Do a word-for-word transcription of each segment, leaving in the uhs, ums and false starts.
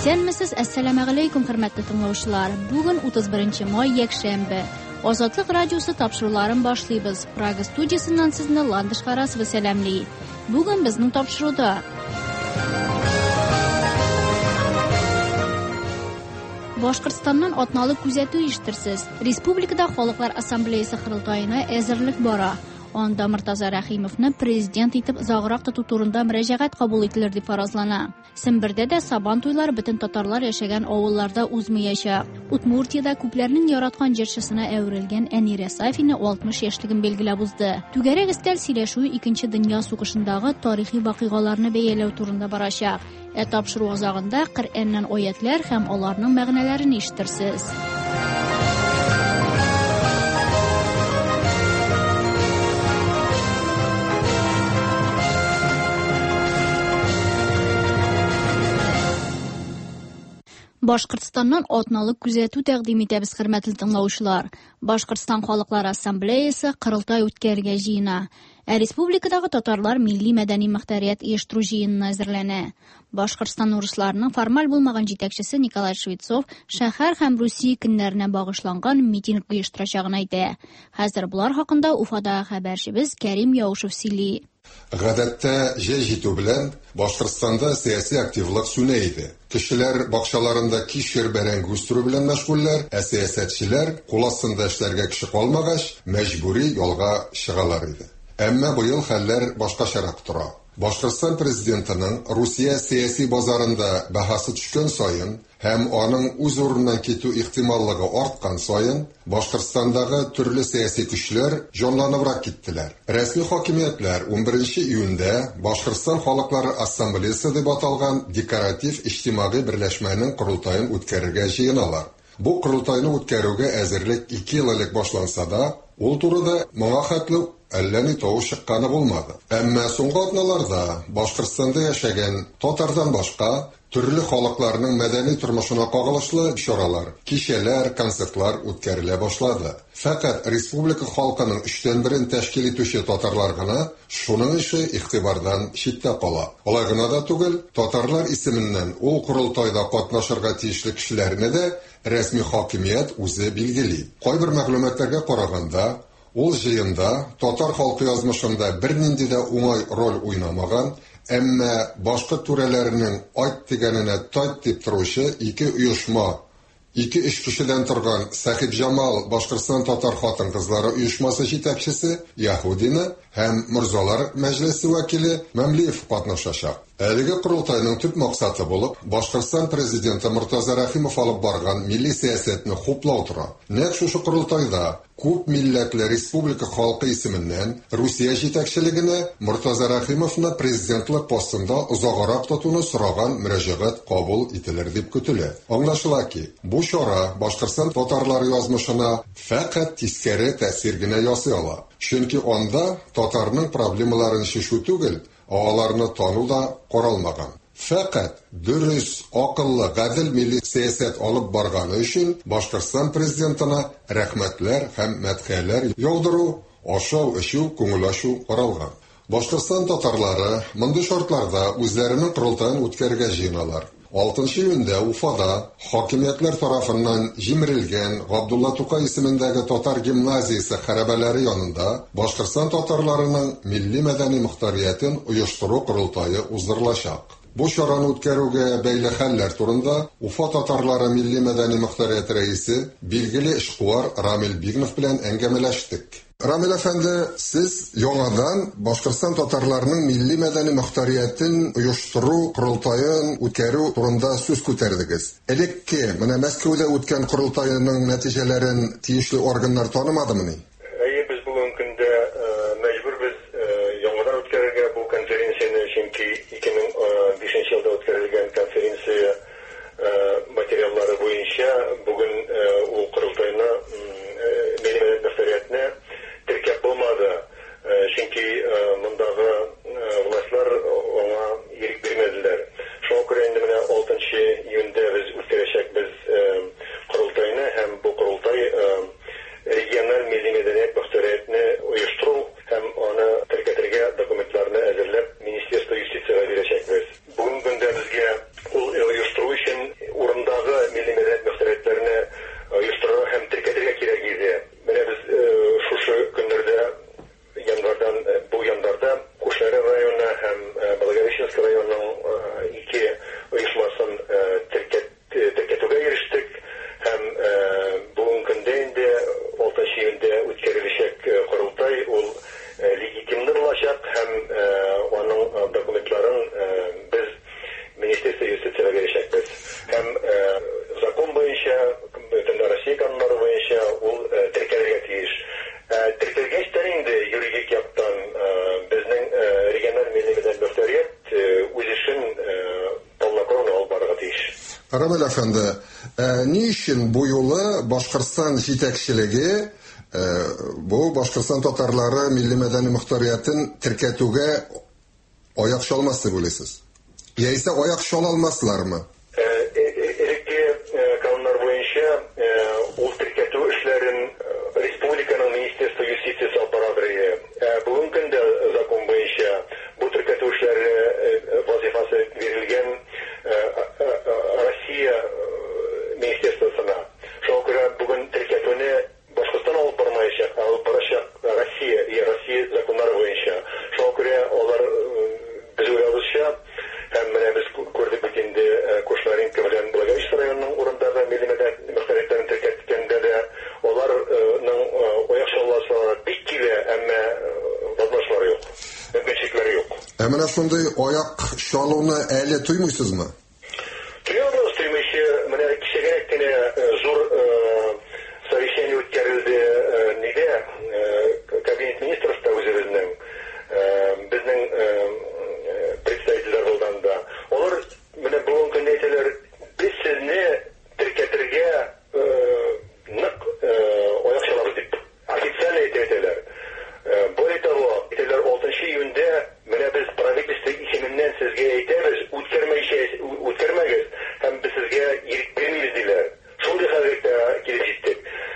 Исәнмесез, әссәламу алейкум, хөрмәтле тыңлаучылар. Бүген утыз беренче май, якшәмбе. Азатлык радиосы тапшыруларын башлыйбыз. Прага студиясыннан сезне Ландыш Харасова сәламлый. Бүген безнең тапшыруда Башкортстаннан атналык күзәтү оештырсыз. Республикада Халыклар ассамблеясы курултаена әзерлек бара. Анда Мортаза Рәхимовны президент итеп озаграк тоту турында мөрәҗәгать кабул ителер дип фаразлана. Сембердә дә Сабан туйлары бөтен татарлар яшәгән авылларда узмаячак. Удмуртиядә күпләрнең яраткан җырчысына әверелгән Әнирә Сафина алтмыш яшьлеген билгеләп узды. Түгәрәк өстәл сөйләшүе Икенче дөнья сугышындагы тарихи вакыйгаларны бәяләү турында барачак. Ә тапшыру азагында Коръәннән аятлар һәм аларның мәгънәләрен ишетерсез. Башкортстаннан атналык күзәтү тәкъдим итәбез, хөрмәтле тыңлаучылар. Башкортстан Халыклар ассамблеясы курултай үткәрергә җыена. Ә республикадагы татарлар милли мәдәни мөхтәрият оештыру җыенына әзерләнә. Башкортстан урысларының формаль булмаган җитәкчесе Николай Швецов шәһәр һәм Русия көннәренә багышланган митинг оештырачагын әйтә. Хәзер булар хакында Уфадагы хәбәрчебез Кәрим Яушев сөйли. Гадәттә җәй җитү белән Башкортстанда сияси активлык сүнә иде. Кешеләр бакчаларында кишер бәрәңге үстерү белән мәшгульләр, ә сәясәтчеләр кул астында эшләргә кеше калмагач, мәҗбүри ялга чыгалар иде. Әмма быел хәлләр башкачарак тора. Башкортстан президентының Русия сияси базарында бәһасы төшкән саен һәм аның үз урыннан китү ихтималлыгы арткан саен Башкортстандагы төрле сияси көчләр җанланыбрак киттеләр. Рәсми хакимиятләр унберенче июньдә Башкортстан Халыклар ассамблеясы дип аталган декоратив иҗтимагый берләшмәнең курултаен үткәрергә җыеналар. Бу курултайны үткәрүгә әзерлек ике ел элек башланса да, ул турыда моңа хәтле әллә ни тау чыкканы булмады. Әмма соңгы атналарда Башкортстанда яшәгән татардан башка төрле халыкларның мәдәни тормышына кагылышлы чаралар, кичәләр, концертлар үткәрелә башлады. Фәкать республика халкының өчтән берен тәшкил итүче татарлар гына шуның ише игътибардан читтә кала. Алай гына да түгел, татарлар исеменнән ул курултайда катнашырга тиешле кешеләрне дә рәсми хакимият үзе билгели. Кайбер мәгълүматларга караганда, ул җыенда татар халкы язмышында бернинди дә уңай роль уйнамаган, әмма башка түрәләрнең айт дигәненә тайт дип торучы ике оешма, ике эш кешедән торган Сахиб Җамал Башкортстан татар хатын-кызлары оешмасы җитәкчесе Яһудина һәм Морзалар мәҗлесе вәкиле Мәмлиев катнашачак. Әлеге курултайның төп максаты булып, Башкортстан президенты Мортаза Рәхимов алып барган милли сәясәтне хуплау тора. Нәкъ шушы курултайда күп милләтле республика халкы исеменнән Русия җитәкчелегенә Мортаза Рәхимовны президентлык постында озаграк тотуны сораган мөрәҗәгать кабул ителер дип көтелә. Аңлашыла ки, бу чара Башкортстан татарлары язмышына фәкать тискәре тәэсир генә ясый ала. Чөнки анда татарның проблемаларын шешу түгел, аларны тану да каралмаган. Фәкать дөрес, акыллы, гадел милли сәясәт алып барганы өчен Башкортстан президентына рәхмәтләр һәм мәдхияләр яудыру, ашау-эчү, күңел ачу каралган. Башкортстан татарлары мондый шартларда үзләренең курултайын үткәрергә җыеналар. алтынчы июньдә Уфада хакимиятләр тарафыннан җимерелгән Габдулла Тукай исемендәге татар гимназиясе хәрабәләре янында Башкортстан татарларының милли мәдәни мөхтәриятен оештыру курултайы уздырылачак. Бу чараны үткәрүгә бәйле хәлләр турында Уфа татарлары милли мәдәни мөхтәрият рәисе билгеле эшкуар Рамил Бигнов белән әңгәмәләштек. Рамил әфәнде, сез яңадан Башкортстан татарларының милли мәдәни мөхтәриятен оештыру курултайын үткәрү турында сүз күтәрдегез. Элекке, менә Мәскәүдә үткән курултайның нәтиҗәләрен тиешле органнар танымадымыни? Әйе, без бүген көндә мәҗбүрбез яңадан үткәрергә бу конференцияне, чөнки ике мең бишенче елда үткәрелгән конференция материаллары буенча бүген ул курултайны милли мәдәни мөхтәриятне теркәп булмады. Чөнки мондагы властьлар аңа ирек бирмәделәр. Шуңа күрә инде менә алтынчы июньдә без үткәрәчәкбез курултайны һәм бу курултай региональ милли мәдәният мөхтәриятне оештыру Рамил әфәнде, ни өчен бу юлы Башкортстан җитәкчелеге бу Башкортстан татарлары милли мәдәни мөхтәриятын теркәтүгә аяк чалмас дип уйлыйсыз? Яисә аяк чала алмаслармы? Элекке кануннар буенча ул теркәтү эшләрен республиканың Министерство юстициясе алып барадыр. Бүгенге көндә закон буенча бу теркәтү эшләре вазифасы бирелгән Россия министерствосына. Шуңа күрә бүген теркәтүне Башкортстан алып бармаячак, алып барачак Россия, и Россия законнары буенча. Шуңа күрә алар без уйлабызча, һәм менә без күрдек бит инде Кушнаренко белән Благовещенск районының урындагы милли мәдәни мөхтәриятләрен теркәткәндә дә аларның аяк чалласына бик килә, әмма вазлашлары юк, мөмкинчекләре юк. Ә менә шундый аяк чалуны әле туймыйсызмы? Туймыйбыз, туймыйчы, менә кичәгә кенә зур совещание үткәрелде нидә кабинет министрында үзебезнең безнең представительләр булганда. Алар менә бүгенге көндә әйтәләр, без сезне теркәтергә нык аяк чалабыз дип. Официаль әйтәләр. Более того, әйтәләр алтынчы июньдә менә без правительство исеменнән сезгә әйтәбез, үткәрмәйчә үткәрмәгез, һәм без сезгә ирек бирмибез диләр. Шундый хәлгә килеп җиттек.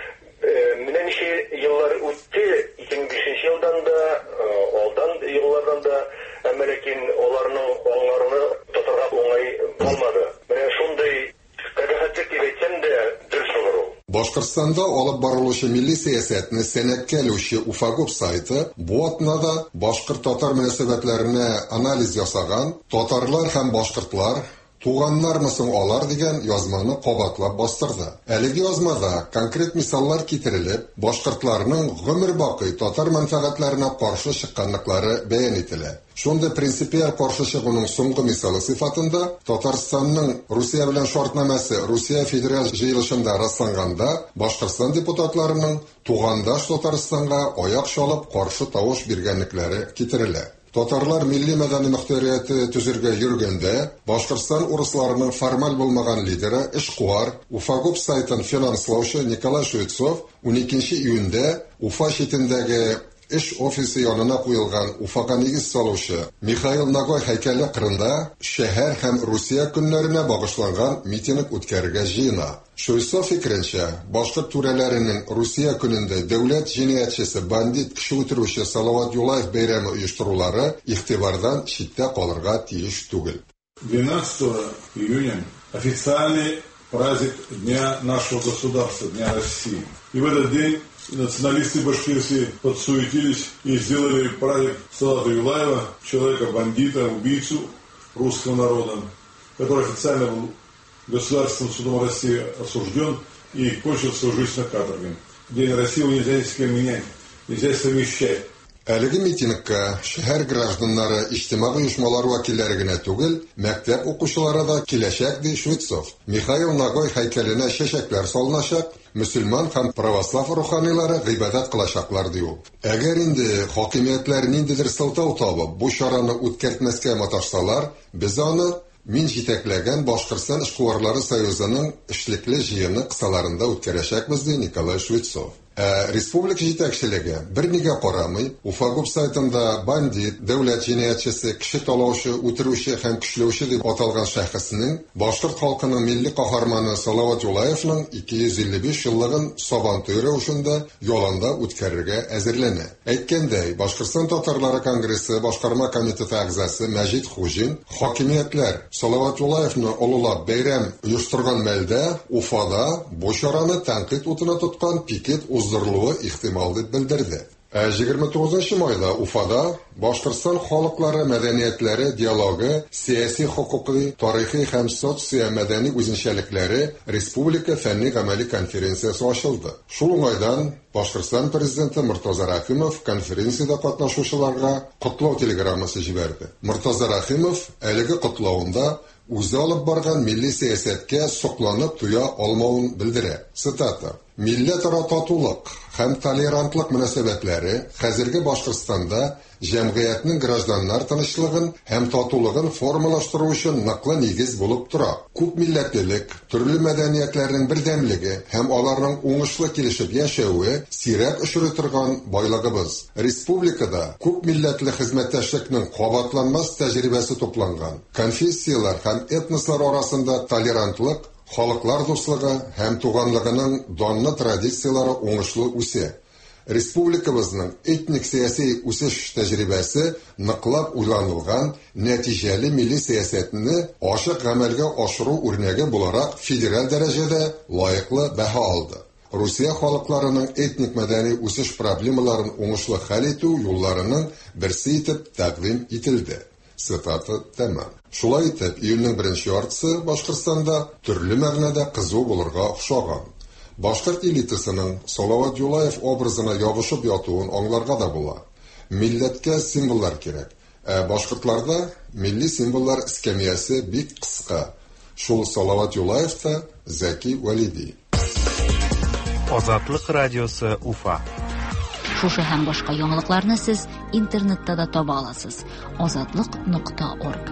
Менә ничә еллар үтте, ике мең бишенче елдан да, алдан еллардан да, әмма ләкин аларның аңларыны тотарга уңай булмады. Менә шундый кабахәтлек дип әйтсәм дә дөрес булыр ул. Башкортстанда алып барылучы милли сәясәтне сәнәккә алучы Уфагуб сайты бу атнада башкорт-татар мөнәсәбәтләренә анализ ясаган, татарлар һәм башкортлар туганнармысың алар дигән язманы кабатлап бастырды. Әлеге язмада конкрет мисаллар китерелеп, башкортларның гомер бакый татар мәнфәгатьләренә каршы чыкканлыклары бәян ителә. Шунда принципиаль каршы чыгуның соңгы мисалы сыйфатында Татарстанның Русия белән шартнамасы Русия федераль җыелышында расланганда Башкортстан депутатларының тугандаш Татарстанга аяк чалып каршы тавыш биргәнлекләре китерелә. Татарлар милли мәдәни мөхтәрияте төзергә йөргәндә, Башкортстан урысларының формаль булмаган лидеры эшкуар, Уфагуб сайтын финанслаучы Николай Швецов уникенче июньдә Уфа читендәге эш офисы янына куелган Уфага нигез салучы Михаил Нагой һәйкәле кырында шәһәр һәм Русия көннәренә багышланган митинг үткәрергә җыена. Швецов фикеренчә, башкорт түрәләренең Русия көнендә дәүләт җинаятьчесе бандит кеше үтерүче Салават Юлаев бәйрәме оештырулары игътибардан читтә калырга тиеш түгел. двенадцатого июня официальный праздник Дня нашего государства, Дня России. И в этот день националисты башкирцы подсуетились и сделали праздник Салавата Юлаева, человека-бандита, убийцу русского народа, который официально был Государственным судом России осужден и кончил свою жизнь на каторге. День России нельзя ни с кем менять, нельзя совмещать. Әлеге митингка шәһәр гражданнары, иҗтимагый оешмалар вәкилләре генә түгел, мәктәп укучылары да киләчәк ди Швецов. Михаил Нагой һәйкәленә чәчәкләр салыначак, мөселман һәм православ руханилары гыйбадат кылачаклар ди ул. Әгәр инде хакимиятләр ниндидер сылтау табып, бу чараны үткәртмәскә маташсалар, без аны мин җитәкләгән Башкортстан эшкуарлары союзының эшлекле җыены кысаларында үткәрәчәкбез ди Николай Швецов. Ә республика җитәкчелеге бернигә карамый, Уфагуб сайтында бандит, дәүләт җинаятьчесе, кеше талаучы, үтерүче һәм көчләүче дип аталган шәхеснең башкорт халкының милли каһарманы Салават Юлаевның ике йөз илле биш еллыгын Сабантуй рәвешендә яланда үткәрергә әзерләнә. Әйткәндәй, Башкортстан татарлары конгрессы башкарма комитеты әгъзасы Мәҗит Хуҗин хакимиятләр Салават Юлаевны олылап бәйрәм оештырган мәлдә Уфада бу чараны тәнкыйть утына тоткан пикет уздырылуы ихтимал дип белдерде. Ә егерме тугызынчы майда Уфада Башкортстан халыклары мәдәниятләре диалогы, сияси хукукый, тарихи һәм социо-мәдәни үзенчәлекләре республика фәнни-гамәли конференциясе ачылды. Шул уңайдан Башкортстан президенты Муртаза Рахимов конференциядә катнашучыларга котлау телеграммасы җибәрде. Муртаза Рахимов әлеге котлауында үзе алып барган милли сәясәткә сокланып туя алмавын белдерә. Цитата: «Милләтара татулык һәм толерантлык мөнәсәбәтләре хәзерге Башкортстанда җәмгыятьнең гражданнар тынычлыгын һәм татулыгын формалаштыру өчен ныклы нигез булып тора. Күп милләтлелек, төрле мәдәниятләрнең бердәмлеге һәм аларның уңышлы килешеп яшәүе сирәк очрый торган байлыгыбыз. Республикада күп милләтле хезмәттәшлекнең кабатланмас тәҗрибәсе тупланган. Конфессиялар һәм этнослар арасында толерантлык, халыклар дуслыгы һәм туганлыгының данлы традициялары уңышлы үсә. Республикабызның этник сәяси үсеш тәҗрибәсе ныклап уйланылган нәтиҗәле милли сәясәтне ачык гамәлгә ашыру үрнәге буларак федераль дәрәҗәдә лаеклы бәһа алды. Русия халыкларының этник мәдәни үсеш проблемаларын уңышлы хәл итү юлларының берсе итеп тәкъдим ителде. Цитата тәмам. Шулай итеп, июньнең беренче яртысы Башкортстанда төрле мәгънәдә кызу булырга охшаган. Башкорт элитасының Салават Юлаев образына ябышып ятуын аңларга да була. Милләткә символлар кирәк. Ә башкортларда милли символлар эскәмиясе бик кыска. Шул Салават Юлаев та Зәки Валиди. Азатлык радиосы Уфа. Шушы һәм башка яңалыкларны сез интернетта да таба аласыз. азатлык нокта орг.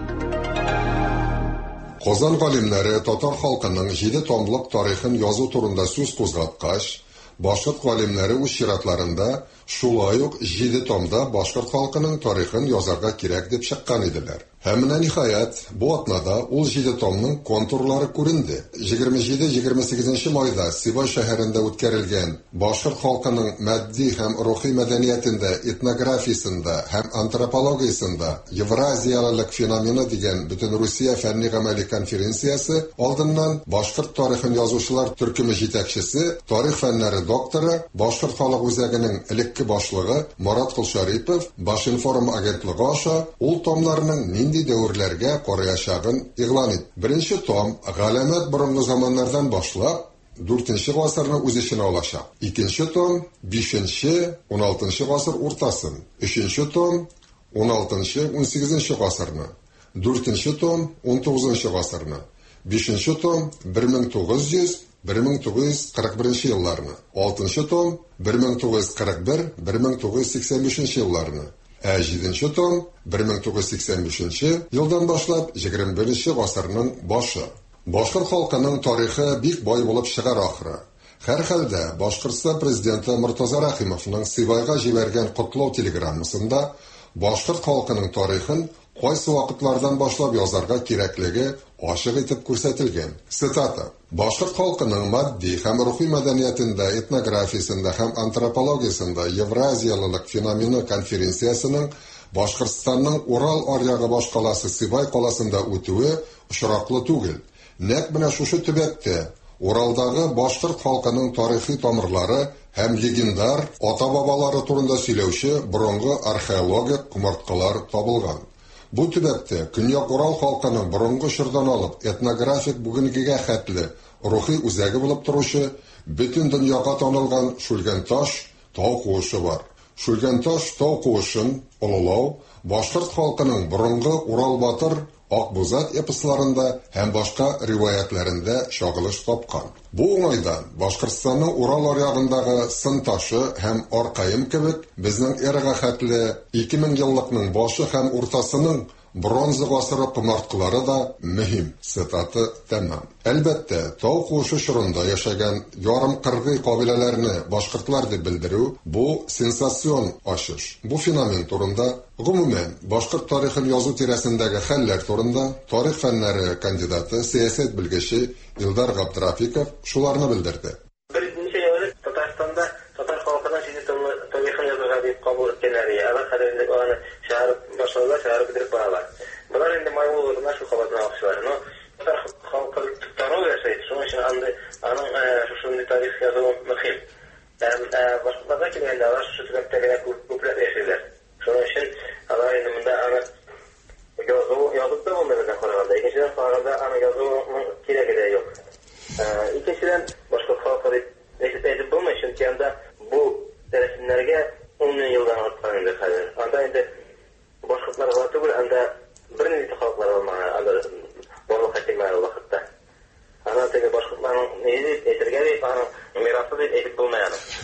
Казан галимнәре татар халкының җиде томлык тарихын язу турында сүз кузгаткач, башкорт галимнәре үз чиратларында шулай ук җиде томда башкорт халкының тарихын язарга кирәк дип чыккан иделәр. Һәм менә ниһаять, бу атнада ул җиде томның контурлары күренде. егерме җиде егерме сигезенче майда Сибай шәһәрендә үткәрелгән башкорт халкының матди һәм рухи мәдәниятендә, этнографиясендә һәм антропологиясендә Евразиялылык феномены дигән Бөтенрусия фәнни-гамәли конференциясе алдыннан башкорт тарихын язучылар төркеме җитәкчесе, тарих фәннәре докторы, башкорт халык үзәгенең элекке башлыгы Марат Кылшарипов Башинформ агентлыгы аша ул томларның нинди дәверләргә караячагын игълан итте. Беренче том галәмәт борынгы заманнардан башлап дүртенче гасырны үз эченә алачак. Икенче том бишенче - ун алтынчы гасыр уртасын. Өченче том ун алтынчы - ун сигезенче гасырны. Дүртенче том ун тугызынчы гасырны. Бишенче том бер мең тугыз йөз - бер мең тугыз йөз кырык беренче елларны. Алтынчы том бер мең тугыз йөз кырык бер - бер мең тугыз йөз сиксән бишенче елларны. Ә җиденче том бер мең тугыз йөз сиксән бишенче елдан башлап егерме беренче гасырның башы. Башкорт халкының тарихы бик бай булып чыгар ахры. Һәр хәлдә Башкортстан президенты Муртаза Рәхимовның Сибайга җибәргән котлау телеграммасында башкорт халкының тарихын кайсы вакытлардан башлап язарга кирәклеге ачык итеп күрсәтелгән. Цитата: Башкорт халкының матди һәм рухи мәдәниятендә, этнографиясендә һәм антропологиясендә Евразиялылык феномены конференциясының Башкортстанның Урал аръягы башкаласы Сибай каласында үтүе очраклы түгел. Нәкъ менә шушы төбәктә Уралдагы башкорт халкының тарихи тамырлары һәм легендар ата-бабалары турында сөйләүче борынгы археологик кумарткалар табылган. Бу төбәктә Көньяк Урал халкының борынгы чордан алып этнографик бүгенгегә хәтле рухи үзәге булып торучы бөтен дөньяга танылган Шүлгән таш тау куышы бар. Шүлгән таш тау куышын олылау башкорт халкының борынгы Урал батыр, Акбузат эпосларында һәм башка риваятләрендә чагылыш тапкан. Бу уңайдан Башкортстанның Урал аръягындагы Сын ташы һәм Аркаим кебек безнең эрага хәтле ике мең еллыкның башы һәм уртасының бронза гасыры кумарткалары да мөһим. Цитаты тәмам. Әлбәттә, тау куышы чорында яшәгән ярым кыргый кабиләләрне башкортлар дип белдерү бу сенсацион ачыш. Бу феномен турында гомумән башкорт тарихын язу тирәсендәге хәлләр турында тарих фәннәре кандидаты, сәясәт белгече Илдар Габдрафиков шуларны белдерде. Беренче елы Татарстанда татар халкының җиде томлы тарихын язарга дип кабул иткәннәр. Алар хәзерге аны шәһәр башлаулар, шәһәр бетереп баралар. Булар инде майлыларына шу кабатына акчалар. Но татар халкы тутару яшәй, шуның өчен анда аның шушындый тарих язуы мөһим. Һәм башкаларга килгәндә алар шу төбәктәге күпләр яшәйләр. Шуның өчен алар инде монда аны язу язып та булмыйдыр караганда. Икенчедән караганда аны язуның кирәге дә юк. Икенчедән башка халкы дип әйтеп булмый, чөнки анда бу рәсемнәргә ун елдан арткан инде хәзер. Анда инде башкортларга түгел, анда берничә халыклар булмаган, анда барлык хәтимәле вакытта. Анда теге башкортларның ни дип әйтергә дип, аның мирасы дип әйтеп булмый аны.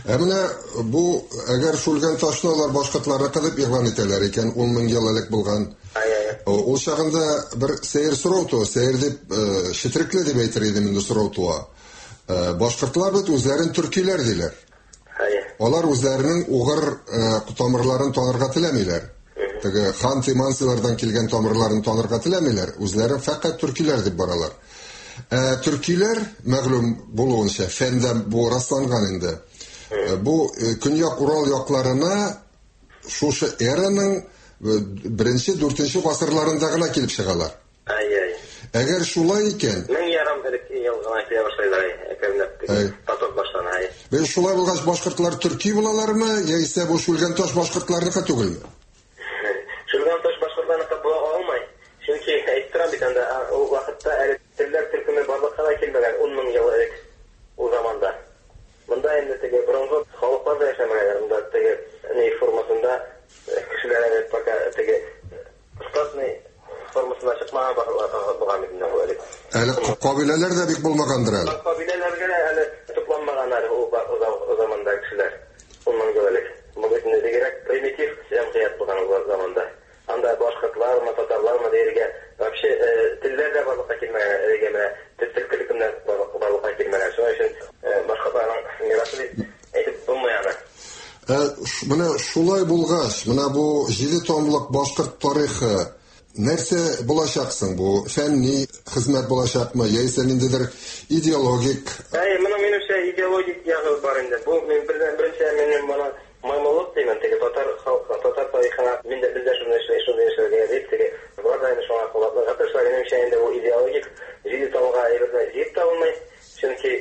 Ә менә бу әгәр шулган ташны алар башкортларга кылып игълан итәләр икән, ун мең ел элек булган. Ул чагында бер сәер сорау туа, сәер дип шитрекле дип әйтер идем инде сорау туа. Башкортлар бит үзләрен төркиләр диләр. Алар үзләренең угыр тамырларын танырга теләмиләр. Теге хан Тимансилардан килгән тамырларын танырга теләмиләр. Үзләрен фақат төркиләр дип баралар. Төркиләр мәгълүм булуынча фәндә бу расланган инде. Бу Көньяк Урал якларына шушы эраның беренче, дүртенче гасырларында гына килеп чыгалар. Ай-ай. Әгәр шулай икән, мең ярым элек ел гына килә башлайлар, әкренләп. Поток башлана. Бу шулай булгач башкортлар төрки булалармы, яисә бу шулган таш башкортларныкы түгелме? Шулган таш башкортларныкы була алмый. Чөнки әйттем бит анда ул вакытта әле телләр төркеме барлыкка да килмәгән ун мең ел элек ул заманда. Монда инде теге бронза халыклар да яшәмәгән, монда теге не формасында кешеләр пока теге статный формасында чыкмаган булган инде ул элек. Әле кабиләләр дә бик булмагандыр әле. Кабиләләргә әле тупланмаганнар ул заманда кешеләр. ун мең ел элек. Бу бит дигәрәк примитив җәмгыять булган ул заманда. Анда башкортлар, татарлар, мадәригә вообще телләр дә барлыкка килмәгән, әгәмә телкелекләр барлыкка килмәгән. Шуның өчен башкортларның мирасы әйтеп булмаячак. Менә шулай булгач, менә бу җиде томлык башкорт тарихы нәрсә булачаксың? Бу фәнни хезмәт булачакмы, яисә ниндидер идеологик? Әй, моның минемчә идеологик ягы бар инде. Бу мен беренче минем моны маймылык димән, теге татар халкы, татар тарихына миндә бездә шуны шуны эшләргә дип, теге бар да инде шуңа кулаплар. Хәтта минемчә инде бу идеологик җиде томга әйрәтә җип табылмый. Чөнки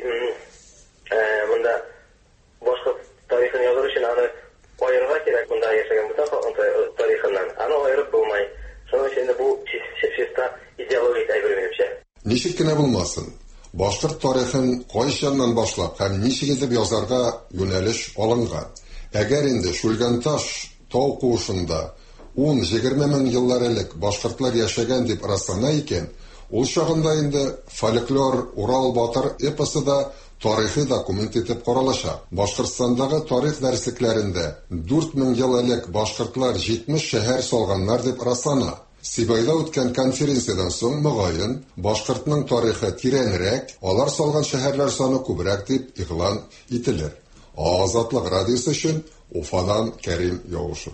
монда башка тарихын языр өчен аны аерырга кирәк, монда яшәгән бөтен халкын тарихыннан. Аны аерып булмый. Шуның өчен бу чиста идеологик әйбер минемчә. Ничек кенә булмасын, башкорт тарихын кайчаннан башлап һәм ничек итеп язарга юнәлеш алынган. Әгәр инде шулган таш тау куышында ун-егерме мең еллар элек башкортлар яшәгән дип раслана икән, ул чагында инде фольклор Урал батыр эпосы да тарихи документ итеп каралачак. Башкортстандагы тарих дәреслекләрендә дүрт мең ел элек башкортлар җитмеш шәһәр салганнар дип раслана. Сибайда үткән конференциядан соң мөгаен башкортның тарихы тирәнрәк, алар салган шәһәрләр саны күбрәк дип игълан ителер. Азатлык радиосы өчен Уфадан Кәрим Яушев.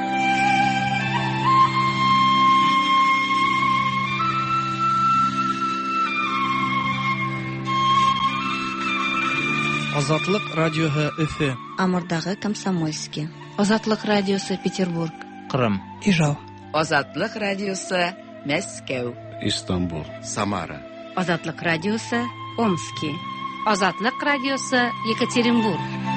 Азатлык радиоһы Өфе. Амурдагы Комсомольский. Азатлык радиосы Петербург. Кырым. Ижау. Азатлык радиосы Мәскәү. Истанбул. Самара. Азатлык радиосы Омский. Азатлык радиосы Екатеринбург.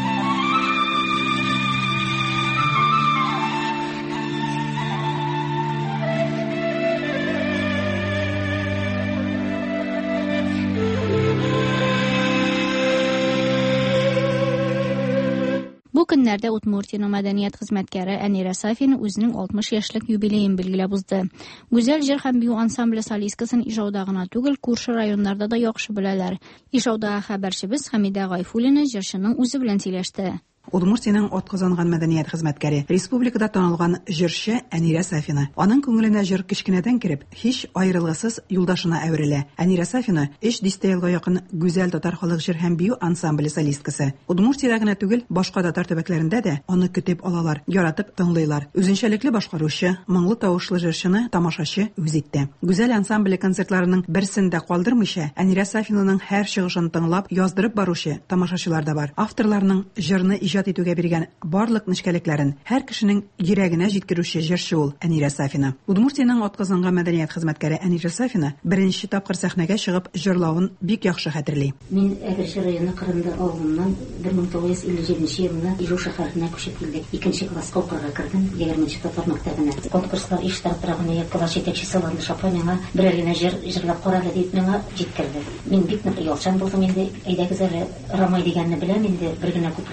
Бу көннәрдә Удмуртияның мәдәният хезмәткәре Әнирә Сафина үзенең алтмыш яшьлек юбилеен билгеләп узды. Гүзәл җыр һәм бию ансамбле солисткасын Ижауда гына түгел, күрше районнарда да яхшы беләләр. Ижаудагы хәбәрчебез Хәмидә Гайфуллина җырчының үзе белән сөйләште. Удмуртияның атказанган мәдәният хезмәткәре, республикада танылган җырчы Әнирә Сафина. Аның күңеленә җыр кечкенәдән кирип, һич аерылгысыз юлдашына әверелә. Әнирә Сафина өч дистә елга якын гүзәл татар халык җыр һәм бию ансамбле солисткасы. Удмуртиядә генә түгел, башка татар төбәкләрендә дә аны көтеп алалар, яратып тыңлыйлар. Үзенчәлекле башкаручы, моңлы тавышлы җырчыны тамашачы үз итте. Гүзәл ансамбле концертларының берсендә калдырмыйча, Әнирә Сафинаның һәр чыгышын тыңлап, яздырып баручы тамашачылар да бар. Авторларның җырны иҗат итүгә биргән барлык нечкәлекләрен һәр кешенең йөрәгенә җиткерүче җырчы ул Әнирә Сафина. Удмуртияның атказанган мәдәният хезмәткәре Әнирә Сафина беренче тапкыр сәхнәгә чыгып җырлавын бик яхшы хәтерли. Мин Әгерҗе районы Кырымда авылыннан бер мең тугыз йөз илле җиденче елда Ижау шәһәренә күчеп килдек. Икенче класска укырга кергән, егерменче татар мәктәбенә. Конкурслар иштартырагына класс җитәкчесе Ланда Шапанова бер генә җыр җырлап карады дип миңа җиткерде. Мин бик нык ялчан булдым инде. Әйдәгез әле Рамай дигәнне беләм инде, бер генә куплетны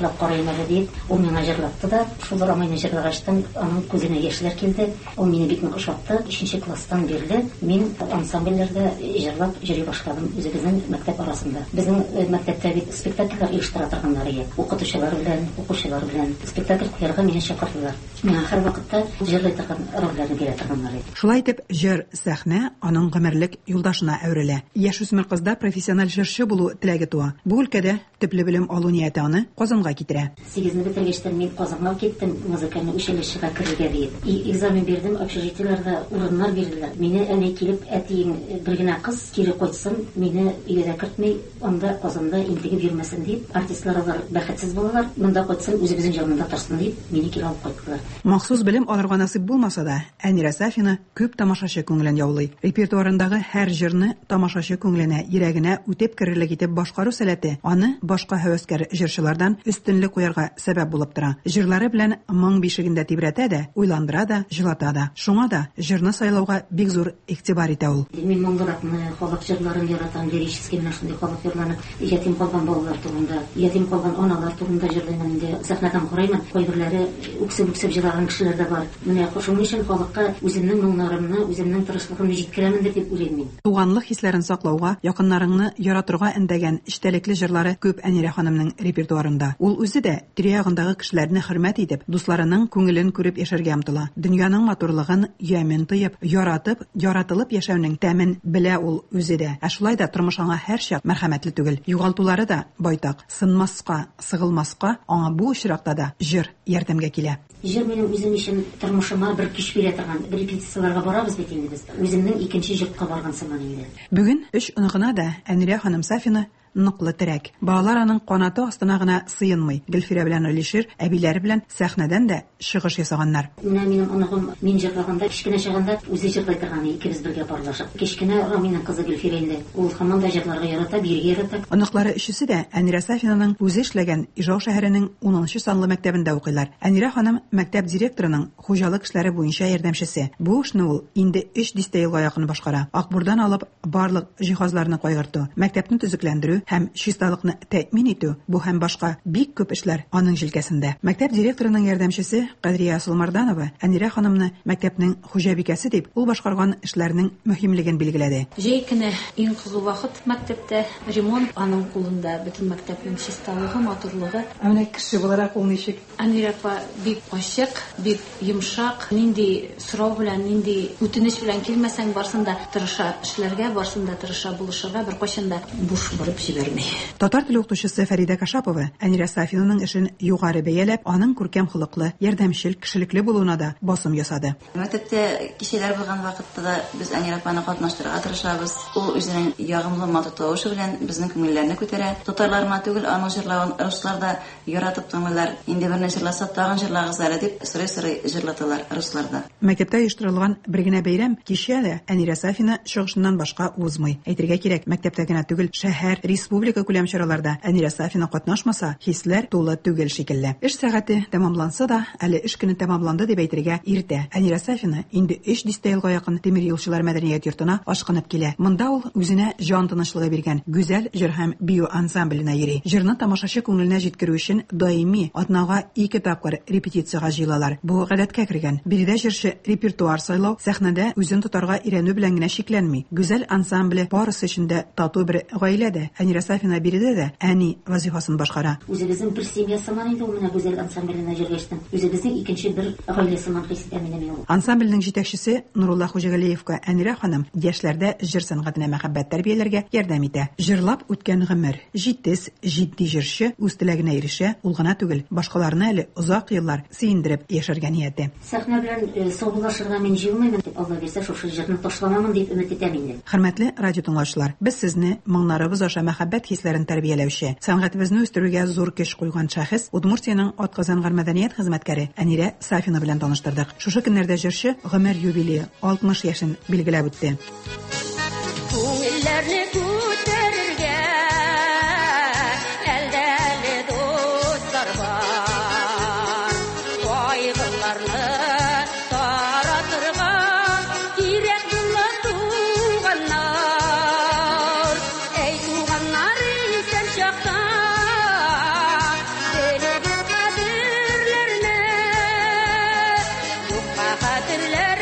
җырлап карыйм әле дип, ул миңа җырлатты да, шул романны җырлагачтан аның күзенә яшьләр килде. Ул мине бик нык ошатты. өченче класстан бирле мин ансамбльләрдә җырлап йөри башладым үзебезнең мәктәп арасында. Безнең мәктәптә бит спектакльләр оештыра торганнар иде. Укытучылар белән, укучылар белән спектакль куярга мине чакырдылар. Миңа һәр вакытта җырлый торган рольләрне бирә торганнар иде. Шулай итеп, җыр сәхнә аның гомерлек юлдашына әверелә. Яшүсмер кызда профессиональ җырчы булу теләге туа. Бу өлкәдә төпле белем алу нияте аны Казанга китерә. сигезне бетергәчтән мин Казанга киттем, музыканы училищега керергә дип. И экзамен бирдем, общежитиеләрдә урыннар бирделәр. Мине әни килеп, әтиең бер генә кыз кире кайтсын, мине өйгә кертмәй, анда Казанда интегеп йөрмәсен дип, артистлар алар бәхетсез булалар, монда кайтсын, үзебезнең җанында торсын дип, мине кире алып кайттылар. Махсус белем алырга насыйп булмаса да, Әнирә Сафина күп тамашачы күңелен яулый. Репертуарындагы һәр җырны тамашачы күңеленә, йөрәгенә үтеп керерлек итеп башкару сәләте аны башка һәвәскәр җырчылардан өстенлек куярга сәбәп булып тора. Җырлары белән моң бишегендә тибрәтә дә, уйландыра да, җылата да. Шуңа да җырны сайлауга бик зур игътибар итә ул. Мин моңлыракны, халык җырларын яратам, лирический менә шундый халык җырларын, ятим калган балалар турында, ятим калган аналар турында җырлыйм инде. Сәхнәдән карыйм, кайберләре үксеп-үксеп җырлаган кешеләр дә бар. Менә шуның өчен халыкка үземнең моңнарымны, үземнең тырышлыгымны җиткерәмен дип уйлыйм мин. Туганлык хисләрен саклауга, якыннарыңны яратырга эндәгән эчтәлекле җырлары күп Әнирә ханымның репертуарында. Ул үзе дә тирә-ягындагы кешеләрне хөрмәт итеп, дусларының күңелен күреп яшәргә омтыла. Дөньяның матурлыгын ямен тоеп, яратып, яратылып яшәүнең тәмен белә ул үзе дә. Ә шулай да тормыш аңа һәрчак мәрхәмәтле түгел. Югалтулары да байтак. Сынмаска, сыгылмаска аңа бу очракта да җыр ярдәмгә килә. Җыр минем үзем өчен тормышыма бер көч бирә торган. Репетицияларга барабыз бит инде без. Үземнең икенче җыртка барган сыман инде. Бүген өч оныгына да Әнирә ханым Сафина ныклы терәк. Балалар аның канаты астына гына сыенмый. Гөлфирә белән Алишер әбиләре белән сәхнәдән дә чыгыш ясаганнар. Менә минем оныгым мин җырлаганда, кичкенә чагында үзе җырлый торган, икебез бергә парлашып. Кичкенә Раминың кызы Гөлфирә инде. Ул һаман да җырларга ярата, биргә ярата. Оныклары өчесе дә Әнирә Сафинаның үзе эшләгән Ижау шәһәренең унынчы санлы мәктәбендә укыйлар. Әнирә ханым мәктәп директорының хуҗалык эшләре буенча ярдәмчесе. Бу эшне ул инде өч дистә елга якын башкара. Акбурдан алып барлык җиһазларны кайгырту, мәктәпне төзекләндерү һәм чисталыкны тәэмин итү, бу һәм башка бик күп эшләр аның җилкәсендә. Мәктәп директорының ярдәмчесе Кадрия Сулмарданова Әнирә ханымны мәктәпнең хуҗабикәсе дип, ул башкарган эшләрнең мөһимлеген билгеләде. Җәй көне иң кызу вакыт мәктәптә ремонт аның кулында, бөтен мәктәпнең чисталыгы, матурлыгы. Менә кеше буларак ул ничек? Әнирә бик ачык, бик йомшак, нинди сорау белән, нинди үтенеч белән килмәсәң барсында тырыша эшләргә, барсында тырыша булышырга, бер кайчанда буш барып җибәрми. Татар теле укытучысы Фәридә Кашапова Әнирә Сафинаның эшен югары бәяләп, аның күркәм хылыклы, ярдәмчел, кешелекле булуына да басым ясады. Мәктәптә кешеләр булган вакытта да без Әнирә апаны катнаштырырга тырышабыз. Ул үзенең ягымлы матур тавышы белән безнең күңелләрне күтәрә. Татарларма түгел, аның җырлавын руслар да яратып тыңлыйлар. Инде бер нәрсә җырласа тагын җырлагыз әле дип сырый-сырый җырлаталар русларда. Мәктәптә оештырылган бер генә бәйрәм кичә дә Әнирә Сафина чыгышыннан башка узмый. Әйтергә кирәк, мәктәптә генә түгел, шәһәр, республика күләм чараларда Әнирә Сафина катнашмаса, хисләр тулы түгел шикелле. Эш сәгате тәмамланса да, әле эш көне тәмамланды дип әйтергә иртә. Әнирә Сафина инде өч дистә елга якын Тимер юлчылар мәдәният йортына ашкынып килә. Монда ул үзенә җан тынычлыгы биргән гүзәл җыр һәм бию ансамбленә йөри. Җырны тамашачы күңеленә җиткерү өчен даими атнага ике тапкыр репетициягә җыелалар. Бу гадәткә кергән. Биредә җырчы репертуар сайлау сәхнәдә үзен тотарга ирәнү белән генә шикләнми. Гүзәл ансамбле барысы эчендә тату бер гаиләдә. Әнирә Сафина биредә дә әни вазифасын башкара. Үзебезнең бер семья сыман инде ул менә гүзәл ансамбленә җырлаштым. Үзебезнең икенче бер гаилә сыман хис итәм инде мин. Ансамбленең җитәкчесе Нурулла Хуҗагалиевка Әнирә ханым яшьләрдә җыр сәнгатенә мәхәббәт тәрбияләргә ярдәм итә. Җырлап үткән гомер, җитез, җитди җырчы үз теләгенә ирешә, ул гына түгел, башкаларны әле озак еллар сөендереп яшәргә нияте. Сәхнә белән саубуллашырга мин җыелмыйм дип, Алла бирсә, шушы җырны ташламамын дип өмет итәм инде. Хөрмәтле радио тыңлаучылар, без сезне моңнарыбыз аша мәхәббәт хисләрен тәрбияләүче, сәнгатебезне үстерүгә зур көч куйган шәхес Удмуртиянең атказанган мәдәният хезмәткәре Әнирә Сафина белән таныштырдык. Шушы көннәрдә җырчы гомер юбилее алтмыш яшен билгеләп үтте. Күңелләрне күтәрергә әлдәле дуслар бар. Кайгыларны таратырга кирәк була туганнар. Әй туганнар, исән чакта белеп кадерләр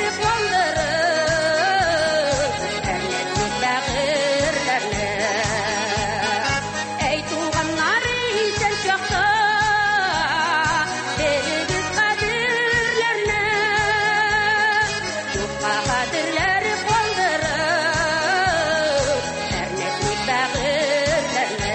калдырып, әрнетми бәгырьләрне. Әй туганнар, исән чакта, берегез кадерләрне. Юкка кадерләр калдырып, әрнетми бәгырьләрне.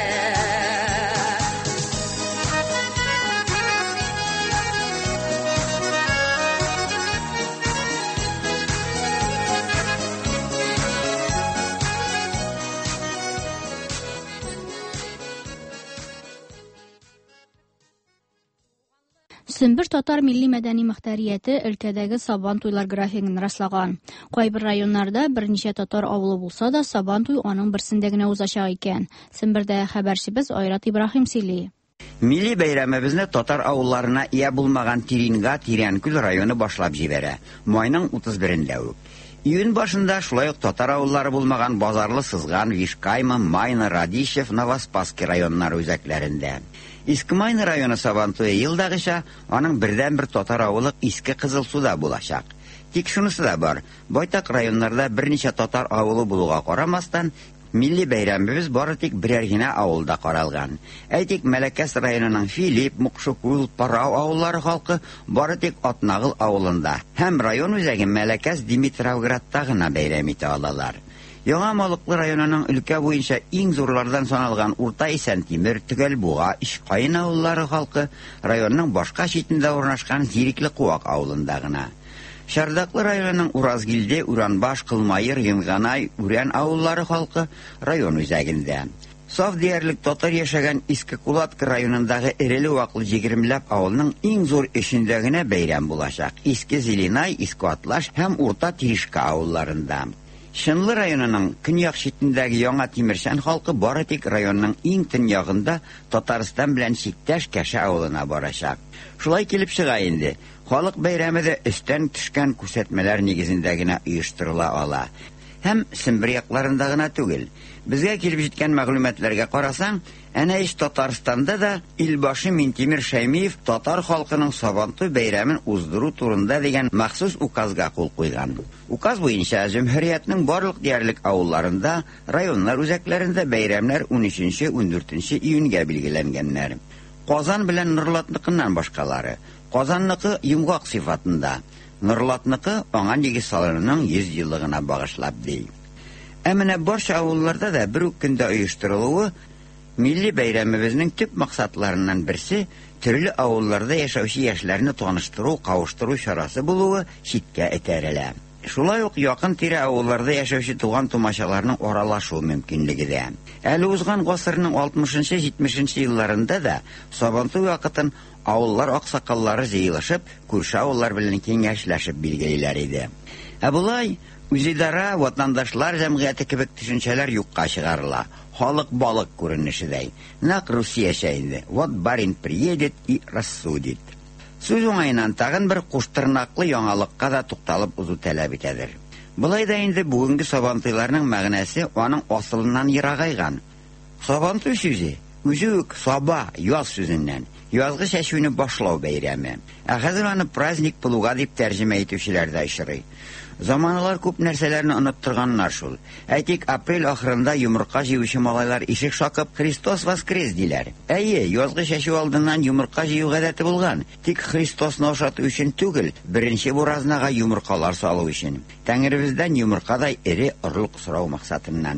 Сөмбөр татар милли мәдәни мөхтәрияте өлкәдәге сабан туйлар графигын раслаган. Кайбер районнарда берничә татар авылы булса да, сабан туй аның берсендә генә узачак икән. Сөмбөрдә хәбәрчебез Айрат Ибраһим сөйли. Милли бәйрәмебезне татар авылларына ия булмаган Тиринга Тирәнкүл районы башлап җибәрә. Майның утыз берендә үк. Июнь башында шулай ук татар авыллары булмаган Базарлы, Сызган, Вишкайма, Майны, Радищев, Новоспасский районнары үзәкләрендә. Иске Майны районы сабантуе елдагыча аның бердән-бер татар авылы Иске Кызылсуда булачак. Тик шунысы да бар, байтак районнарда берничә татар авылы булуга карамастан, милли бәйрәмебез бары тик берәр генә авылда каралган. Әйтик, Мәләкәс районының Филипп, Мукшукул, Парау авыллары халкы бары тик Атнагыл авылында һәм район үзәге Мәләкәс Димитровградта гына бәйрәм итә алалар. Яңа Малыклы районының өлкә буенча иң зурлардан саналган Урта Исәнтимер, Төгәлбуга, Ишкайын авыллары халкы районның башка читендә урнашкан Зирикле Куак авылында гына. Шардаклы районының Уразгилде, Уранбаш, Кылмайыр, Йынганай, Үрән авыллары халкы район үзәгендә. Саф диярлек татар яшәгән Иске Кулатка районындагы эреле-ваклы егермеләп авылның иң зур эшендә генә бәйрәм булачак. Иске Зеленай, Иске Атлаш һәм Урта Тиришка авылларында. Шынлы районының көньяк читендәге Яңа Тимершән халкы бары тик районның иң төньягында Татарстан белән чиктәш Кәшә авылына барачак. Шулай килеп чыга инде. Халык бәйрәме дә өстән төшкән күрсәтмәләр нигезендә генә оештырыла ала. Һәм Сөмбөр якларында гына түгел. Безгә килеп җиткән мәгълүматларга карасаң, әнә иш Татарстанда да Илбашы Минтимир Шәймиев татар халкының Сабантуй бәйрәмен уздыру турында дигән махсус указга кул куйган. Указ буенча җөмһүриятның барлык диярлек авылларында, районнар үзәкләрендә бәйрәмнәр унөченче - ундүртенче июньгә билгеләнгәннәр. Казан белән Норлатныкыннан башкалары. Казанныкы йомгак сыйфатында, Норлатныкы аңа нигез салынуның йөз еллыгына багышлап ди. Ә менә барча авылларда да бер үк көндә оештырылуы милли бәйрәмебезнең төп максатларыннан берсе төрле авылларда яшәүче яшьләрне таныштыру, кавыштыру чарасы булуы читкә этәрелә. Шулай ук якын тирә авылларда яшәүче туган тумачаларның аралашу мөмкинлеге дә. Әле узган гасырның алтмышынчы - җитмешенче елларында да Сабантуй вакытын авыллар аксакаллары җыелышып, күрше авыллар белән киңәшләшеп билгелиләр иде. Ә булай үзидара, ватандашлар җәмгыяте кебек төшенчәләр юкка чыгарыла. Халык балык күренешедәй. Нәкъ Русиячә инде. Вот барин приедет и рассудит. Сүз уңайыннан тагын бер куштырнаклы яңалыкка да тукталып узу таләп итәдер. Булай да инде бүгенге Сабантуйларның мәгънәсе аның асылыннан ерагайган. Сабантуй сүзе үзе үк саба, яз сүзеннән. Язгы чәчүне башлау бәйрәме. Ә хәзер аны праздник булуга дип тәрҗемә итүчеләр дә очрый. Заманалар күп нәрсәләрне оныттырганнар шул. Әйтик, апрель ахырында йомырка җыючы малайлар ишек шакып Христос воскрес диләр. Әйе, язгы чәчү алдыннан йомырка җыю гадәте булган. Тик Христосны ашату өчен түгел, беренче буразнага йомыркалар салу өчен. Тәңребездән йомыркадай эре орлык сорау максатыннан.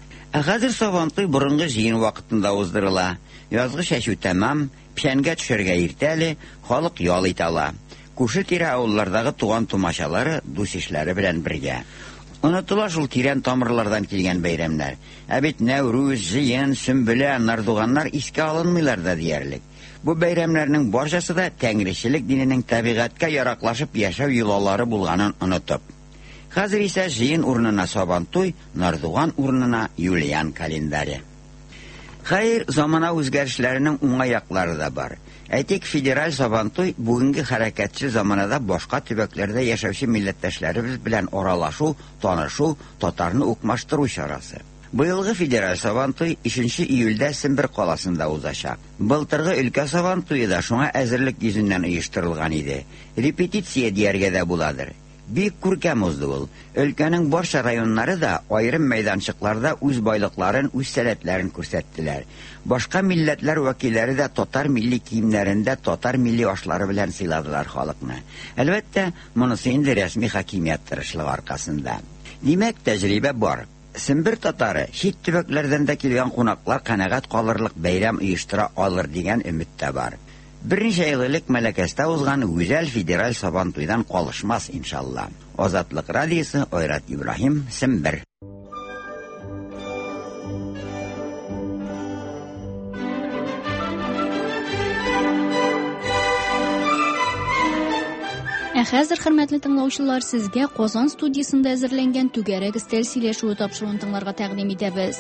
Ә хәзер Сабантуй борынгы җыен вакытында уздырыла. Язгы чәчү тәмам, пишәнгә төшәргә иртәле, халык ял итә ала. Күрше тирә авыллардагы туган тумачалары, дус ишләре белән бергә. Онытыла шул тирән тамырлардан килгән бәйрәмнәр. Ә бит Нәүрүз, җыен, Сөмбөлә, Нардуганнар искә алынмыйлар да диярлек. Бу бәйрәмнәрнең барчасы да тәңречелек диненең табигатькә яраклашып яшәү йолалары булганын онытып. Хәзер исә җыен урынына Сабантуй, Нардуган урынына Юлиан календаре. Хәер, замана үзгәрешләренең уңай яклары да бар. Әйтик, федераль Сабантуй бүгенге хәрәкәтче заманада башка төбәкләрдә яшәүче милләттәшләребез белән аралашу, танышу, татарны укмаштыру чарасы. Быелгы федераль Сабантуй ишенче июльдә Сөмбөр каласында узачак. Былтыргы өлкә Сабантуе да шуңа әзерлек йөзеннән оештырылган иде. Репетиция дияргә дә буладыр. Бик күркәм узды ул. Өлкәнең барча районнары да аерым мәйданчыкларда үз байлыкларын, үз сәләтләрен күрсәттеләр. Башка милләтләр вәкилләре дә татар милли киемнәрендә татар милли ашлары белән сыйладылар халыкны. Әлбәттә, монысы инде рәсми хакимият тырышлыгы аркасында. Димәк, тәҗрибә бар. Сембер татары чит төбәкләрдән дә килгән кунаклар канәгать калырлык бәйрәм оештыра алыр дигән өмет тә бар. Берничә ел элек Мәләкәстә узган гүзәл федераль сабантуйдан калышмас иншалла. Азатлык радиосы, Айрат Ибраһим, Сембер. Ә хәзер, хөрмәтле тыңлаучылар, сезгә Казан студиясында әзерләнгән түгәрәк өстәл сөйләшүе тапшыруын тыңларга тәкъдим итәбез.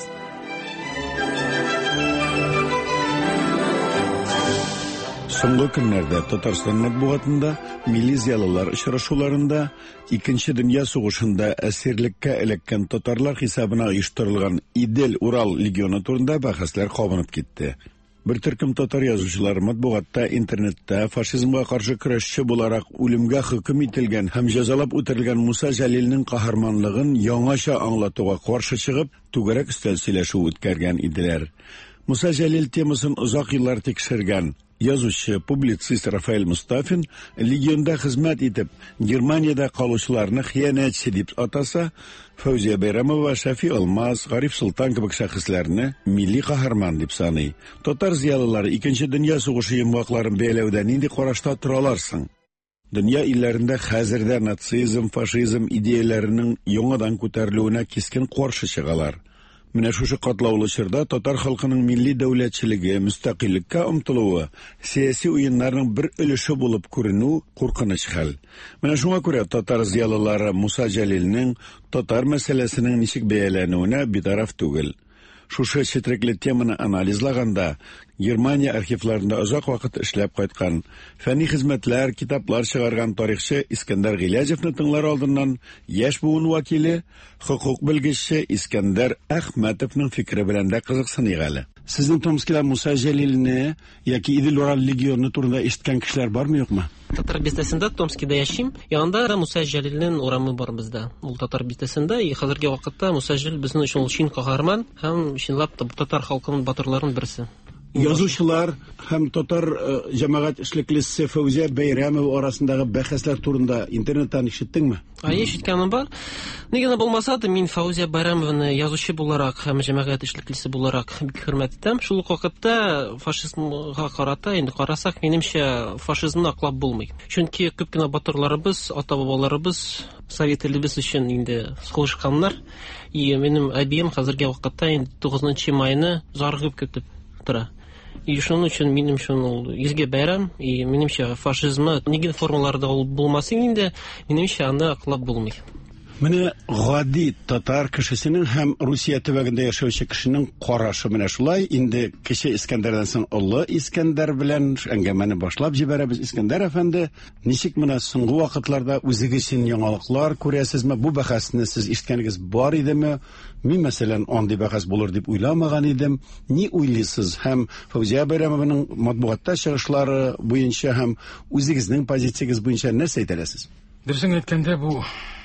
Соңгы көннәрдә Татарстан матбугатында милли зиялылар очрашуларында Икенче дөнья сугышында әсирлеккә эләккән татарлар хисабына оештырылган Идел Урал легионы турында бәхәсләр кабынып китте. Бер төркем татар язучылары матбугатта, интернетта фашизмга каршы көрәшче буларак үлемгә хөкем ителгән һәм җәзалап үтерелгән Муса Җәлилнең каһарманлыгын яңаша аңлатуга каршы чыгып, түгәрәк өстәл сөйләшү үткәргән иделәр. Муса Җәлил темасын озак еллар тикшергән язучы, публицист Рафаэль Мустафин легионда хезмәт итеп, Германиядә калучыларны хыянәтче дип атаса, Фәүзия Бәйрәмова, Шафи Алмаз, Гариф Султан кебек шәхесләрне милли каһарман дип саный. Татар зиялылары Икенче дөнья сугышы йомгакларын бәяләүдә нинди карашта тораларсың? Дөнья илләрендә хәзердә нацизм, фашизм идеяләренең яңадан күтәрелүенә кискен каршы чыгалар. Менә шушы катлаулы чорда татар халкының милли дәүләтчелеге, мөстәкыйлькә омтылуы, сияси уеннарның бер өлеше булып күренү куркыныч хәл. Менә шуңа күрә татар зиялылары Муса Җәлилнең татар мәсьәләсенең ничек бәяләнүенә битараф түгел. Шушы четерекле теманы анализлаганда Германия архивларында озак вакыт эшләп кайткан, фәнни хезмәтләр, китаплар чыгарган тарихчы Искәндәр Гыйләҗевне тыңлар алдыннан яшь буын вәкиле, хукук белгече Искәндәр Әхмәтовның фикере белән дә кызыксыныйк әле. Сезнең Томскида Муса Җәлилне яки Идел Урал легионы турында ишеткән кешеләр бармы, юкмы? Татар бистәсендә Томскида яшим. Янында Муса Җәлилнең урамы бар бездә. Ул татар бистәсендә, и хәзерге вакытта Муса Җәлил безнең өчен чин каһарман һәм чынлап татар халкының батырларының берсе. Язучылар һәм татар җәмәгать эшлеклесе Фәүзия Бәйрәмова арасындагы бәхәсләр турында интернеттан ишеттеңме? Ай, ишеткәнем бар. Нигә булмаса да, мин Фәүзия Бәйрәмованы язучы буларак һәм җәмәгать эшлеклесе буларак бик хөрмәт итәм. Шул ук вакытта фашизмга карата инде карасак, минемчә фашизмны аклап булмый. Чөнки күп кенә батырларыбыз, ата-бабаларыбыз Совет илебез өчен инде сугышканнар. И минем әбием хәзерге вакытта инде тугызынчы майны зарыгып көтеп тора. И шуның өчен минем өчен ул изге бәйрәм, и минемчә фашизмы нигә формаларда ул булмасын инде, минемчә аны аклап булмый. Менә гади татар кешесенең һәм Русия төбәгендә яшәүче кешенең карашы менә шулай. Инде кече Искәндәрдән соң олы Искәндәр белән әңгәмәне башлап җибәрәбез. Искәндәр әфәнде, ничек менә соңгы вакытларда үзегез өчен яңалыклар күрәсезме? Бу бәхәсне сез ишеткәнегез бар идеме? Мин мәсәлән андый бәхәс булыр дип уйламаган идем. Ни уйлыйсыз? Һәм Фәүзия Бәйрәмованың матбугатта чыгышлары буенча һәм үзегезнең позициягез буенча нәрсә әйтәсез? Дөресен әйткәндә, бу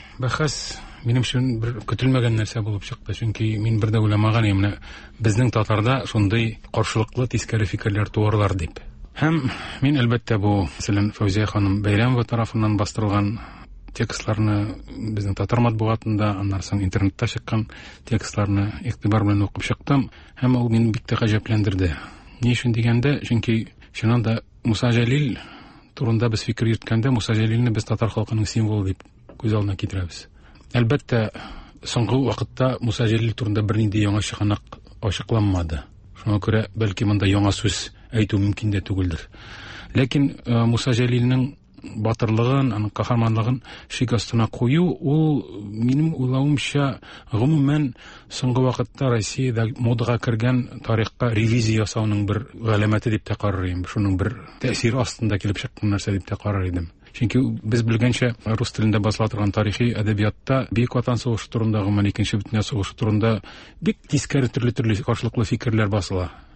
бәхәс минем өчен бер көтелмәгән нәрсә булып чыкты. Чөнки мин бер дә уйламаган идем, безнең татарда шундый каршылыклы тискәре фикерләр туарлар дип. Һәм мин әлбәттә бу, мәсәлән, Фәүзия ханым Бәйрәмова тарафыннан бастырылган текстларны безнең татар матбугатында, аннан соң интернетта чыккан текстларны игътибар белән укып чыктым, һәм ул мине бик тә гаҗәпләндерде. Ни өчен дигәндә, чөнки шуннан да Муса Җәлил турында без фикер йөрткәндә, Муса Җәлилне без татар халкының символы дип күз алдына китерәбез. Әлбәттә, соңгы вакытта Муса Җәлил турында бернинди яңа чыганак ачыкланмады. Шуңа күрә бәлки монда яңа сүз әйтү мөмкин дә түгелдер. Ләкин Муса Җәлилнең батырлыгын, аның каһарманлыгын шик астына кую, ул минем уйлавымча гомумән соңгы вакытта Россиядә модага кергән тарихка ревизия ясауның бер галәмәте дип тә карарым. Шуның бер тәэсире астында килеп чыккан нәрсә дип тә карар идем. Чөнки без белгәнчә рус телендә басыла торган тарихи әдәбиятта Бөек Ватан сугышы турында, гомумән Икенче дөнья сугышы турында бик тискәре төрле-төрле каршылыклы фикерләр басыла.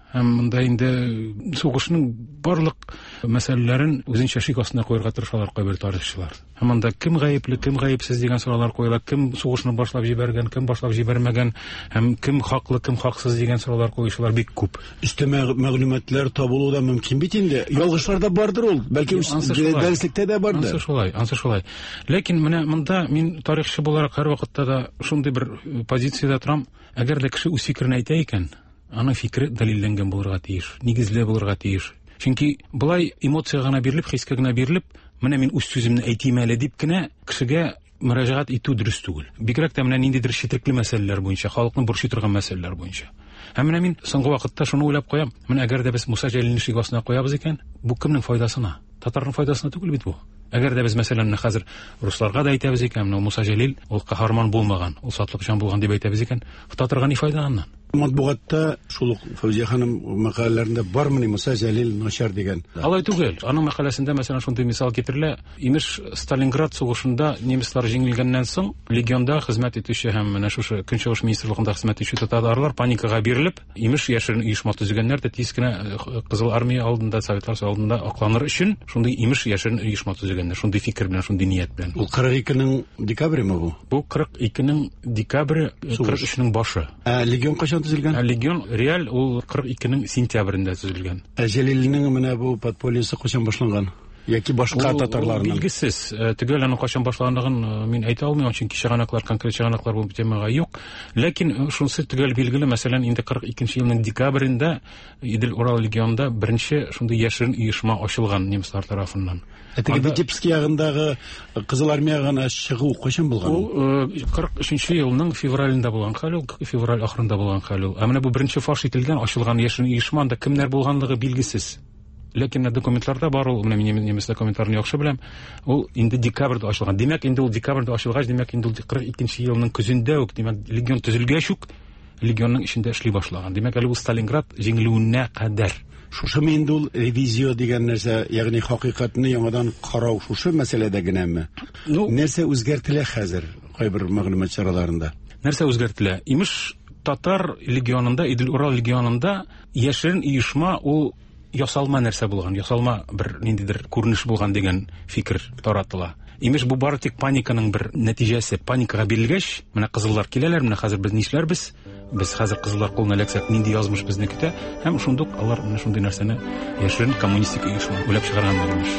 Һәм монда инде сугышның барлык мәсьәләләрен үзенчә шик астына куярга тырышалар кайбер тарихчылар. Һәм монда кем гаепле, кем гаепсез дигән сораулар куела, кем сугышны башлап җибәргән, кем башлап җибәрмәгән, һәм кем хаклы, кем хаксыз дигән сораулар куючылар бик күп. Өстәмә мәгълүматлар табылу да мөмкин бит инде. Ялгышлар да бардыр ул, бәлки дәреслектә дә бардыр. Ансы шулай, ансы шулай. Ләкин менә монда мин тарихчы буларак һәр вакытта да шундый бер позициядә торам, әгәр дә кеше үз фикерен әйтә икән, аның фикере дәлилләнгән булырга тиеш, нигезле булырга тиеш. Чөнки булай эмоция гына бирелеп, хискә генә бирелеп, менә мин үз сүземне әйтим әле дип кенә кешегә мөрәҗәгать итү дөрес түгел. Бигрәк тә менә ниндидер четерекле мәсьәләләр буенча, халыкны борчый торган мәсьәләләр буенча. Һәм менә мин соңгы вакытта шуны уйлап куям, менә әгәр дә без Муса Җәлилне шик астына куябыз икән, бу кемнең файдасына? Татарның файдасына түгел бит бу. Әгәр дә без мәсьәләне хәзер русларга да әйтәбез икән, менә Муса Җәлил ул каһарман булмаган, ул сатлык җан булган дип әйтәбез икән, татарга ни файда аннан? Матбугатта шул ук Фәүзия ханым мәкаләләрендә бармыни Муса Җәлил начар дигән. Алай түгел. Аның мәкаләсендә мәсәлән шундый мисал китерелә. Имеш Сталинград сугышында немецлар җиңелгәннән соң легионда хезмәт итүче һәм менә шушы Көнчыгыш министрлыгында хезмәт итүче татарлар паникага бирелеп, имеш яшерен оешма төзегәннәр дә тиз генә Кызыл армия алдында, Советлар алдында акланыр өчен шундый имеш яшерен оешма төзегәннәр, шундый фикер белән, шундый ният белән. Ул кырык икенең декабрьме бу? Бу кырык икенең декабре, кырык өчнең башы. Ә легион кайчан төзелгән? Легион реаль ул кырык икенең сентябрендә төзелгән. Ә Җәлилнең менә бу подпольесы кайчан башланган? Яки башка татарларның? Билгесез. Төгәл аның кайчан башлаганлыгын мин әйтә алмыйм, чөнки чыганаклар, конкрет чыганаклар бу темага юк. Ләкин шунысы төгәл билгеле, мәсәлән, инде кырык икенче елның декабрендә Идел Урал легионында беренче шундый яшерен оешма ачылган немецлар тарафыннан. Әтеге Витебский ягындагы Кызыл армиягә чыгу кайчан булган? Ул кырык өченче елның февралендә булган хәл, ул февраль ахырында булган хәл. Ә менә бу беренче фаш ителгән, ачылган яшерен оешма да кемнәр булганлыгы билгесез. Ләкин документларда бар, ул менә мин немец документларын яхшы беләм. Ул инде декабрьдә ачылган. Димәк, инде ул декабрьдә ачылгач, димәк, инде ул кырык икенче елның көзендә үк, димәк, легион төзелгәч үк легионның эчендә эшли башлаган. Димәк, әле ул Сталинград җиңелүенә кадәр. Шушы инде ул ревизия дигән нәрсә, ягъни хакыйкатьне яңадан карау шушы мәсьәләдә генәме? Нәрсә үзгәртелә хәзер кайбер мәгълүмат чараларында? Нәрсә үзгәртелә? Имеш татар легионында, Идел Урал легионында яшерен оешма ул ясалма нәрсә булган, ясалма бер ниндидер күренеш булган дигән фикер таратыла. Имеш бу бары тик паниканың бер нәтиҗәсе. Паникага бирелгәч, менә кызыллар киләләр, менә хәзер без нишләрбез? Без хәзер кызыллар кулына эләксәк, нинди язмыш безне көтә? Һәм шундук алар менә шундый нәрсәне яшерен коммунистик оешма уйлап чыгарганнар имеш.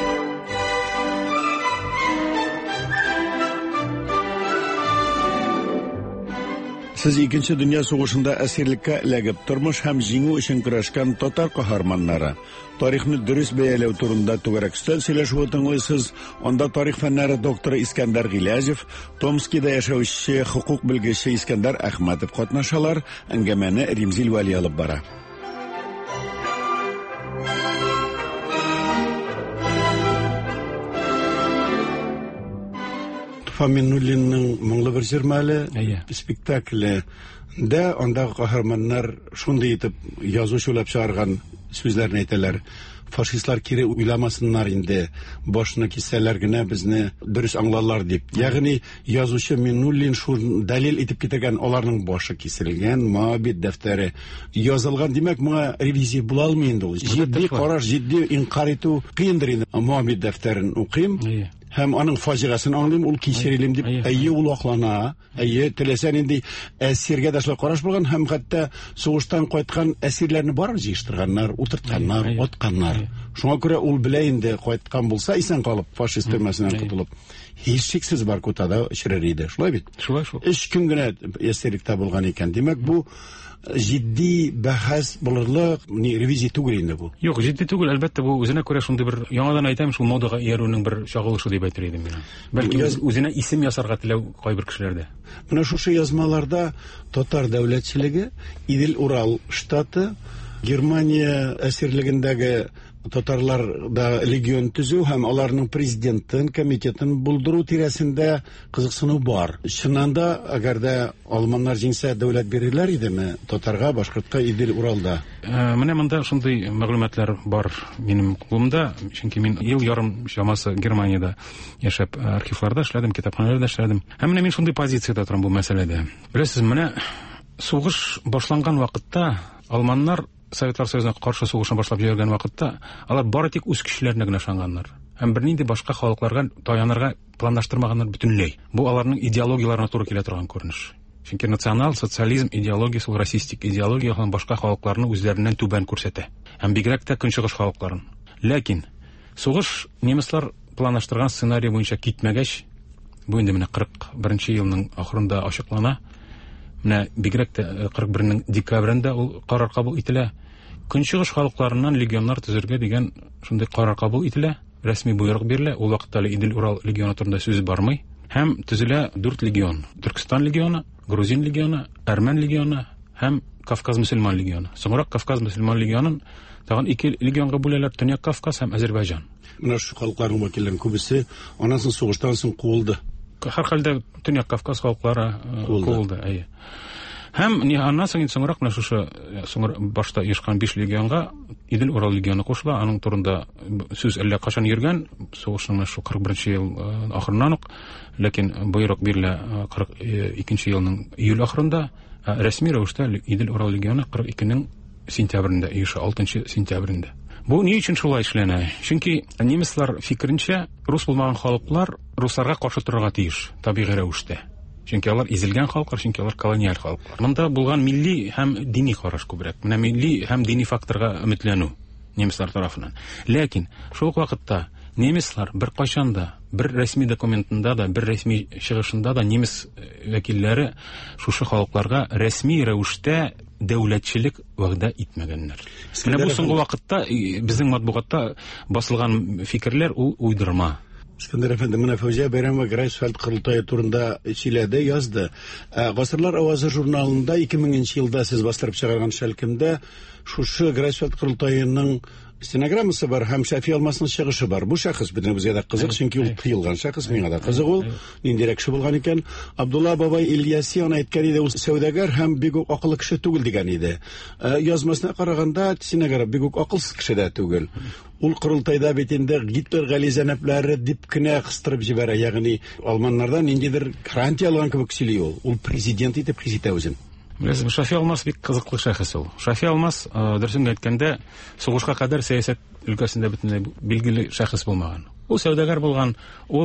Сез икенче дөнья сугышында әсирлеккә эләгеп, тормыш һәм җиңү өчен көрәшкән татар каһарманнары. Тарихны дөрес бәяләү турында түгәрәк өстәл сөйләшүе тыңлыйсыз. Анда тарих фәннәре докторы Искәндәр Гиләҗев, Томскида яшәүче хукук белгече Искәндәр Әхмәтов катнашалар. Әңгәмәне Римзил Вали алып бара. Фаминуллинның моңлы бер җырмалы спектакле дә андагы каһарманнар шундый итеп язучы уйлап чыгарган сүзләрне әйтәләр. Фашистлар кире уйламасыннар инде, башны киссәләр генә безне дөрес аңларлар дип. Ягъни язучы Миннуллин шуны дәлил итеп китергән, аларның башы киселгән, моабит дәфтәре язылган. Димәк, моңа ревизия була алмый инде ул. Җитди караш, җитди инкар итү кыендыр инде. Моабит дәфтәрен укыйм. Һәм аның фаҗигасын аңлыйм, ул кичерелем дип, әйе ул аклана, әйе теләсән инде әсиргә дәшле караш булган, һәм хәтта сугыштан кайткан әсирләрне барып җыештырганнар, утыртканнар, атканнар. Шуңа күрә ул белә инде кайткан булса, исән калып, фашист төрмәсеннән кутылып, һичшиксез Баркутада чирер иде. Шулай бит? Шулай шул. Өч көн генә әсирлектә булган икән. Димәк, бу җитди бәхәс булырлык, ни ревизия түгел инде бу. Юк, җитди түгел, әлбәттә бу үзенә күрә шундый бер, яңадан әйтәм, шул модага иярүнең бер чагылышы дип әйтер идем мин. Бәлки үзенә исем ясарга теләү кайбер кешеләрдә. Менә шушы язмаларда татар дәүләтчелеге, Идел Урал штаты, Германия әсирлегендәге татарлар да легион төзү һәм аларның президентын, комитетын булдыру тирәсендә кызыксыну бар. Чыннан да, әгәр дә алманнар җиңсә, дәүләт бирерләр идеме татарга, башкортка Идел Уралда? Менә монда шундый мәгълүматлар бар минем кулымда, чөнки мин ел ярым чамасы Германиядә яшәп, архивларда эшләдем, китапханәләрдә эшләдем. Һәм менә мин шундый позициядә торам бу мәсьәләдә. Беләсез, менә сугыш башланган вакытта алманнар Советлар Союзына каршы сугышын башлап җибәргән вакытта, алар бары тик үз көчләренә генә ышанганнар. Һәм бернинди башка халыкларга таянырга планлаштырмаганнар бөтенләй. Бу аларның идеологияләренә туры килә торган күренеш. Чөнки национал социализм идеологиясе, ул расистик идеология һәм башка халыкларны үзләреннән түбән күрсәтә. Һәм бигрәк тә көнчыгыш халыкларын. Ләкин сугыш немецлар планлаштырган сценарий буенча китмәгәч, бу инде менә кырык беренче елның ахырында ачыклана. Менә бигрәк тә кырык бернең декабрендә ул карар кабул ителә. Көнчыгыш халыкларыннан легионнар төзергә дигән шундый карар кабул ителә. Рәсми буйрык бирелә. Ул вакытта Идел-Урал легионы турында сүз бармый. Һәм төзелә дүрт легион. Түркстан легионы, Грузин легионы, Әрмән легионы һәм Кавказ мөселман легионы. Соңрак Кавказ мөселман легионын тагын ике легионга бүләләр: Төньяк Кавказ һәм Азәрбайҗан. Менә шу халыкларның вәкилләрен күбесе аннан соң сугыштан соң куылды. Һәр хәлдә Төньяк Кавказ халыклары куылды. Әйе. Һәм аннан соң соңрак менә шушы соңра башта ешкан биш легионга Идел-Урал легионы кушыла. Аның турында сүз әллә кашан йөргән, сугышның шу кырык беренче ел ахырыннан ук, ләкин буйрык бирелә кырык икенче елның июль ахырында. Рәсми рәвештә Идел-Урал легионы кырык икенең сентябрендә, июль алтынчы сентябрендә. Бу ни өчен шулай эшләнә? Чөнки немецлар фикеренчә, рус булмаган халыклар русларга каршы торырга тиеш, табигый рәвештә. Чөнки алар изелгән халыклар, чөнки алар колониаль халыклар. Монда булган милли һәм дини караш күбрәк. Менә милли һәм дини факторга өметләнү немецлар тарафыннан. Ләкин шул ук вакытта немецлар бер кайчанда, бер рәсми документында да, бер рәсми чыгышында да немец вәкилләре шушы халыкларга рәсми рәвештә дәүләтчелек вәгъдә итмәгәннәр. Менә бу соңгы вакытта безнең матбугатта басылган фикерләр ул уйдырма. Искәндәр әфәнде, менә Фәүзия Бәйрәмова Грайсфельд корылтае турында сөйләде, язды. Гасырлар авазы журналында ике меңенче елда сез бастырып чыгарган шәлкемдә шушы Грайсфельд корылтаеның стенограммасы бар һәм Шафи Алмасның чыгышы бар. Бу шәхес бөтенебезгә дә кызык, чөнки ул тыелган шәхес, миңа да кызык ул. Ниндирәк кеше булган икән? Абдулла бабай Ильяси аны әйткән иде, ул сәүдәгәр һәм бик үк акыллы кеше түгел дигән иде. Язмасына караганда, стенограф бик үк акылсыз кеше дә түгел. Ул корылтайда бит инде Гитлер гализәнәпләре дип кенә кыстырып җибәрә, ягъни алманнардан ниндидер гарантия алган кебек сөйли ул. Ул президент итеп хис итә үзен. Беләсез, Шафи Алмас бик кызыклы шәхес ул. Шафи Алмас, дөресен әйткәндә, сугышка кадәр сәясәт өлкәсендә бөтенләй билгеле шәхес булмаган. Ул сәүдәгәр булган,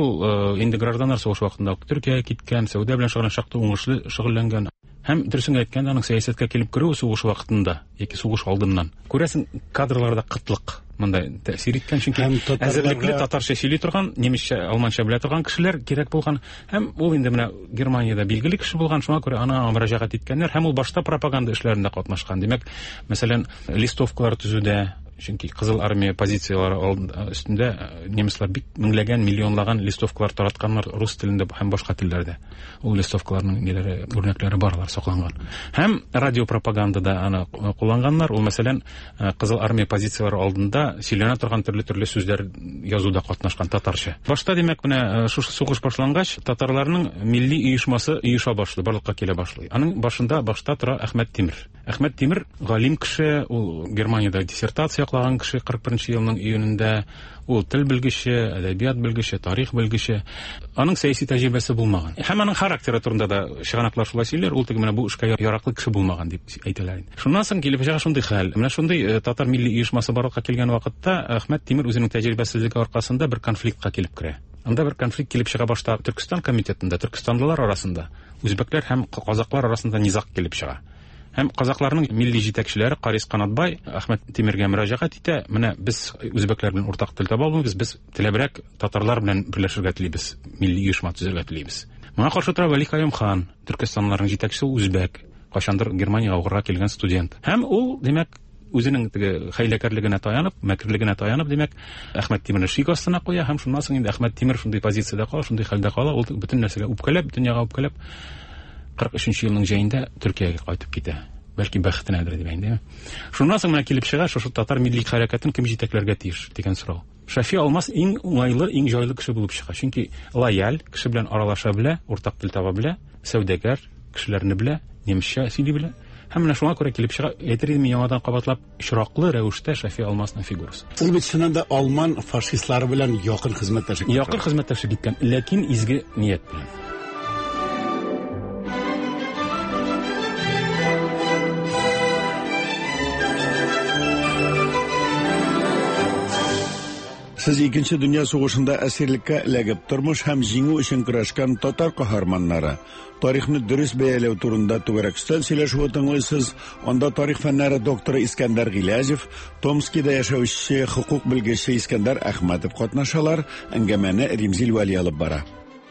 ул инде гражданнар сугыш вакытында Төркиягә киткән, сәүдә белән шөгыльләнгән, шактый уңышлы шөгыльләнгән. Һәм дөресен әйткәндә, аның сәясәткә килеп керү сугыш вакытында, яки сугыш алдыннан. Күрәсең, кадрларда кытлык мондай тәэсир иткән, чөнки әзерлекле татарча сөйли торган, немецчә, алманча белә торган кешеләр кирәк булган. Һәм ул инде менә Германиядә билгеле кеше булган, шуңа күрә аны мөрәҗәгать иткәннәр һәм ул башта пропаганда эшләрендә катнашкан. Димәк, мәсәлән, листовкалар төзүдә, чөнки Кызыл армия позициялары өстендә немецлар бик меңләгән, миллионлаган листовкалар таратканнар рус телендә һәм башка телләрдә. Ул листовкаларның ниләре, үрнәкләре барлар, сакланган. Һәм радиопропагандада аны кулланганнар. Ул мәсәлән Кызыл армия позициялары алдында сөйләнә торган төрле-төрле сүзләр язуда катнашкан татарча. Башта димәк, менә шушы сугыш башлангач, татарларның милли оешмасы оеша башлый, барлыкка килә башлый. Аның башында башта тора Әхмәт Тимер. Әхмәт Тимер галим кеше, ул Германиядә диссертация яклаган кеше кырык беренче елның июнендә. Ул тел белгече, әдәбият белгече, тарих белгече. Аның сәяси тәҗрибәсе булмаган. Һәм аның характеры турында да чыганаклар шулай сөйләр, ул теге менә бу эшкә яраклы кеше булмаган дип әйтәләр. Шуннан соң килеп чыга шундый хәл. Менә шундый татар милли оешмасы барлыкка килгән вакытта Әхмәт Тимер үзенең тәҗрибәсезлеге аркасында бер конфликтка килеп керә. Анда бер конфликт килеп чыга башта Төркстан комитетында, төркстанлылар арасында, үзбәкләр һәм казаклар арасында низак килеп чыга. Һәм казакларның милли җитәкчеләре Карис Канатбай Әхмәт Тимергә мөрәҗәгать итә. Менә без үзбәкләр белән уртак тел таба алмыйбыз, без теләбрәк татарлар белән берләшергә телибез, милли оешма төзергә телибез. Моңа каршы тора Вәли Каюм хан, Төркстанлыларның җитәкчесе үзбәк, кайчандыр Германиягә укырга килгән студент. Һәм ул, димәк, үзенең теге хәйләкәрлегенә таянып, мәкерлегенә таянып, димәк, Әхмәт Тимерне шик астына куя һәм шуннан соң инде Әхмәт Тимер шундый позициядә кала, шундый хәлдә кала, ул бөтен нәрсәгә үпкәләп, дөньяга үпкәләп кырык өченче елның җәендә Төркиягә кайтып китә. Бәлки бәхетенәдер дип әйтәм. Шуннан соң менә килеп чыга, шушы татар милли хәрәкәтен кем җитәкләргә тиеш дигән сорау. Шафи Алмас иң уңайлы, иң җайлы кеше булып чыга. Чөнки лояль, кеше белән аралаша белә, уртак тел таба белә, сәүдәгәр, кешеләрне белә, немецчә сөйли белә. Һәм менә шуңа күрә килеп чыга, әйтер идем яңадан кабатлап, очраклы рәвештә Шафи Алмасның фигурасы. Ул бит шунда алман фашистлары белән якын хезмәттәшлек. Якын хезмәттәшлек иткән, ләкин изге ният белән. Сез икенче дөнья сугышында әсирлеккә эләгеп, тормыш һәм җиңү өчен көрәшкән татар каһарманнары. Тарихны дөрес бәяләү турында түгәрәк өстәл сөйләшүе тыңлыйсыз. Анда тарих фәннәре докторы Искәндәр Гилязев, Томскида яшәүче хукук белгече Искәндәр Әхмәтов катнашалар. Әңгәмәне Римзил Вәли алып бара.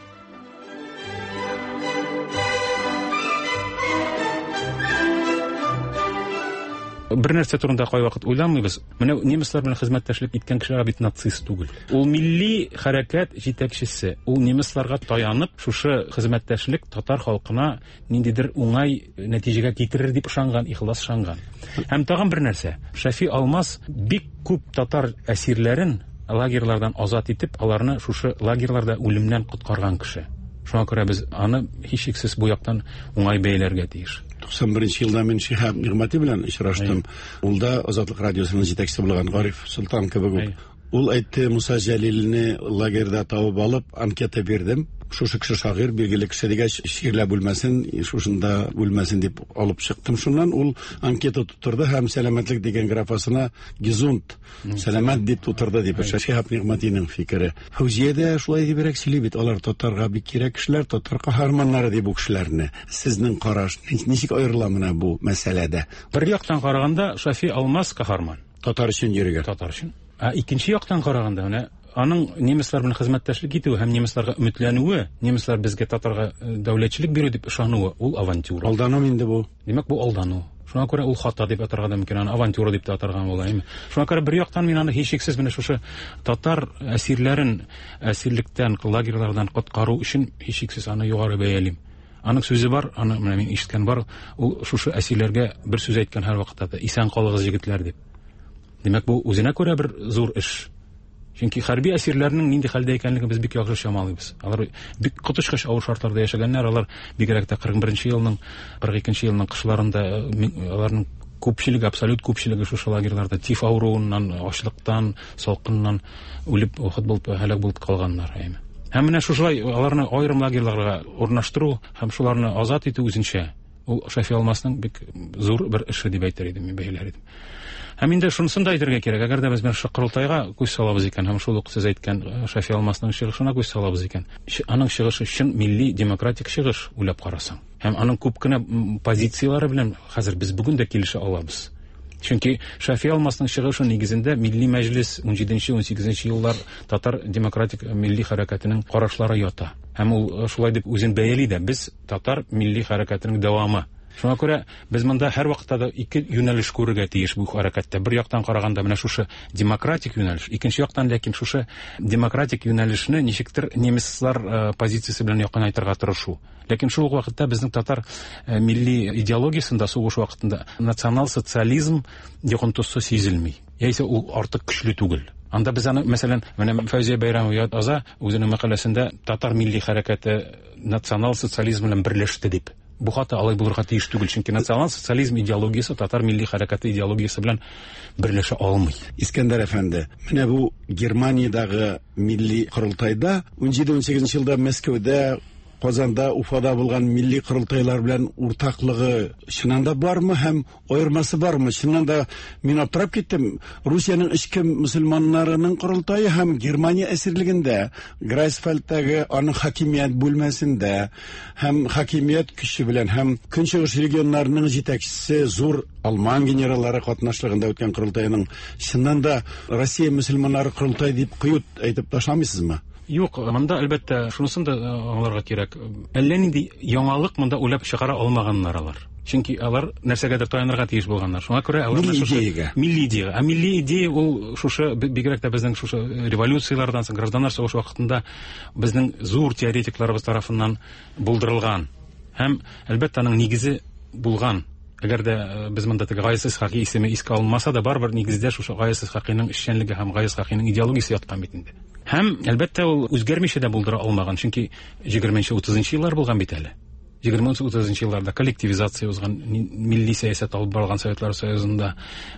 Бер нәрсә турында кайвакыт уйламыйбыз. Менә немецлар белән хезмәттәшлек иткән кешеләр бит нацист түгел. Ул милли хәрәкәт җитәкчесе. Ул немецларга таянып, шушы хезмәттәшлек татар халкына ниндидер уңай нәтиҗәгә китерер дип ышанган, ихлас ышанган. Һәм тагын бер нәрсә. Шафи Алмаз бик күп татар әсирләрен лагерьлардан азат итеп, аларны шушы лагерьларда үлемнән коткарган кеше. Шуңа күрә без аны һичшиксез бу яктан уңай бәяләргә тиеш. туксан беренче елда мин Шиһаб Нигъмәти белән очраштым. Ул да Азатлык радиосының җитәкчесе булган Гариф Султан кебек. Ул әйтте, Муса Җәлилне лагерьда табып алып, анкета бирдем. Шушы кеше шагыйрь, билгеле кеше дигәч, шигырьләр бүлмәсен, шушында бүлмәсен дип алып чыктым. Шуннан ул анкета тутырды һәм сәламәтлек дигән графасына гизунт, сәламәт дип тутырды дип. Шиһаб Нигъмәтинең фикере. Фаузиядә шулай дибрәк сөйли бит. Алар татарга бик кирәк кешеләр, татар каһарманнары дип бу кешеләрне. Сезнең караш ничек аерыла менә бу мәсьәләдә? Бер яктан караганда Шафи Алмаз каһарман. Татар өчен йөрегән. Татар өчен. Ә икенче яктан караганда, менә аның немецлар белән хезмәттәшлек итүе һәм немецларга өметләнүе, немецлар безгә татарга дәүләтчелек бирү дип ышануы, ул авантюра. Алдану инде бу. Димәк, бу алдану. Шуңа күрә ул хата дип атарга да мөмкин, аны авантюра дип атарга була, әйме. Шуңа күрә бер яктан мин аны һичшиксез менә шушы татар әсирләрен әсирлектән, лагерьлардан коткару өчен һичшиксез аны югары бәялим. Аның сүзе бар, аны менә мин ишеткән бар, ул шушы әсирләргә бер сүз әйткән һәр вакытта да, исән калыгыз җегетләр дип. Димәк, бу үзенә күрә бер зур эш. Чөнки хәрби әсирләрнең нинди хәлдә икәнлеген без бик яхшы чамалыйбыз. Алар бик коточкыч авыр шартларда яшәгәннәр, алар бигрәк тә кырык беренче елның, кырык икенче елның кышларында аларның күпчелеге, абсолют күпчелеге шушы лагерьларда тиф авыруыннан, ачлыктан, салкыннан үлеп, вафат булып, һәлак булып калганнар, әйме. Һәм менә шушылай аларны аерым лагерьларга урнаштыру һәм шуларны азат итү үзенчә, ул Шафи Алмазның бик зур бер эше дип әйтер идем, мин бәяләр идем. Һәм инде шунысын да әйтергә кирәк, әгәр дә без менә шул корылтайга күз салабыз икән, һәм шул ук сез әйткән Шафи Алмазның чыгышына күз салабыз икән, аның чыгышы чын милли демократик чыгыш уйлап карасаң. Һәм аның күп кенә позицияләре белән хәзер без бүген дә килешә алабыз. Чөнки Шафи Алмазның чыгышы нигезендә Милли Мәҗлес унҗиденче унсигезенче еллар татар демократик милли хәрәкәтенең карашлары ята. Һәм ул шулай дип үзен бәяли дә, без татар милли хәрәкәтенең дәвамы. Шуңа күрә без монда һәр вакытта да ике юнәлеш күрергә тиеш бу хәрәкәттә. Бер яктан караганда менә шушы демократик юнәлеш, икенче яктан ләкин шушы демократик юнәлешне ничектер немецлар позициясе белән якынайтырга тырышу. Ләкин шул ук вакытта безнең татар милли идеологиясендә сугыш вакытында национал социализм йогынтысы сизелми. Яисә ул артык көчле түгел. Анда без аны, мәсәлән, менә Фәүзия Бәйрәмова яза үзенең мәкаләсендә татар милли хәрәкәте национал социализм белән берләште дип. Бу хата алай булырга тиеш түгел, чөнки национал социализм идеологиясе татар милли хәрәкәте идеологиясе белән берләшә алмый. Искәндәр әфәнде, менә бу Германиядагы милли корылтайда унҗиде унсигезенче елда Мәскәүдә, Казанда, Уфада булган милли корылтайлар белән уртаклыгы чыннан да бармы һәм аермасы бармы? Чыннан да мин аптырап киттем. Русиянең эчке мөселманнарының корылтайы һәм Германия әсирлегендә, Грайсфальдтагы аның хакимият бүлмәсендә һәм хакимият көче белән һәм көнчыгыш регионнарының җитәкчесе зур Алман генераллары катнашлыгында үткән корылтайның чыннан да Россия мөселманнары корылтай дип кыют әйтеп ташламыйсызмы? Юк, монда әлбәттә шунысын да аңларга кирәк. Әллә нинди яңалык монда уйлап чыгара алмаганнар алар. Чөнки алар нәрсәгәдер таянырга тиеш булганнар. Шуңа күрә алар шушы милли идея. Ә милли идея ул шушы бигрәк тә безнең шушы революциялардан соң, гражданнар сугышы вакытында безнең зур теоретикларыбыз тарафыннан булдырылган. Һәм әлбәттә аның нигезе булган. Әгәр дә без монда теге Гайс Исхакый исеме искә алынмаса да, барбер нигездә шушы Гайс Исхакыйның эшчәнлеге һәм Гайс Исхакыйның идеологиясе яткан бит инде. Һәм әлбәттә ул үзгәрмичә дә булдыра алмаган, чөнки егерменче утызынчы еллар булган бит әле. егерменче утызынчы елларда коллективизация узган, милли сәясәт алып барган Советлар Союзында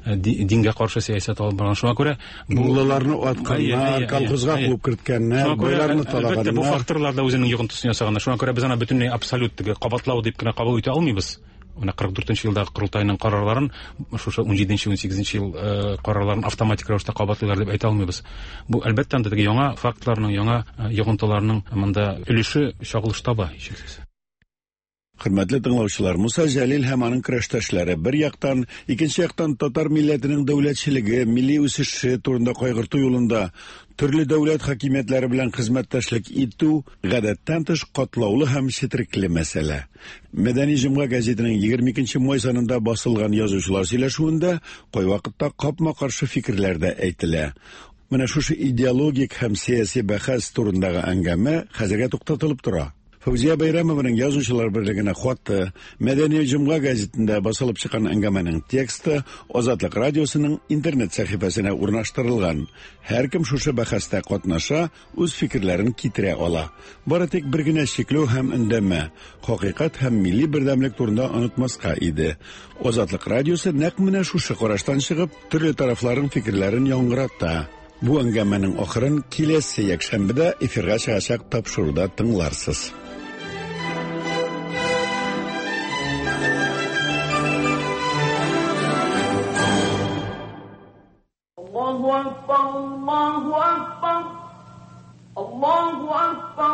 дингә каршы сәясәт алып барган. Шуңа күрә муллаларны атканнар, колхозга куып керткәннәр, байларны талаганнар. Бу факторлар да үзенең йогынтысын ясаганнар. Шуңа күрә без аны бөтенләй абсолют теге кабатлау дип кенә кабул итә алмыйбыз. Уна кырык дүртенче елдагы курултайның карарларын шушы он җиденче он сигезенче ел карарларын автоматик рәвештә кабатлыйлар дип әйтә алмыйбыз. Бу әлбәттә инде яңа фактларның, яңа йогынтыларның монда өлеше чагылыш таба, һичшиксез. Хөрмәтле тыңлаучылар, Муса Җәлил һәм аның көрәштәшләре бер яктан, икенче яктан татар милләтенең дәүләтчелеге, милли үсеше турында кайгырту юлында төрле дәүләт хакимиятләре белән хезмәттәшлек итү гадәттән тыш катлаулы һәм четерекле мәсьәлә. Мәдәни җомга гәзитенең егерме икенче май санында басылган язучылар сөйләшүендә кайвакытта капма-каршы фикерләр дә әйтелә. Менә шушы идеологик һәм сиясәт бәхәс турындагы әңгәмә хәзергә туктатылып тора. Фаузия Байрамованың язучылар берлегенә хаты, Мәдәни җомга гәзитендә басылып чыккан әңгәмәнең тексты Азатлык радиосының интернет сәхифәсенә урнаштырылган. Һәркем шушы бәхәстә катнаша, үз фикерләрен китерә ала. Бары тик бер генә чикләү һәм өндәмә, хакыйкать һәм милли бердәмлек турында онытмаска иде. Азатлык радиосы нәкъ менә шушы караштан чыгып, төрле тарафларның фикерләрен яңгырата. Бу әңгәмәнең ахырын киләсе якшәмбедә эфирга чыгачак тапшыруда тыңларсыз. Allahu Akbar, Allahu Akbar, Allahu Akbar,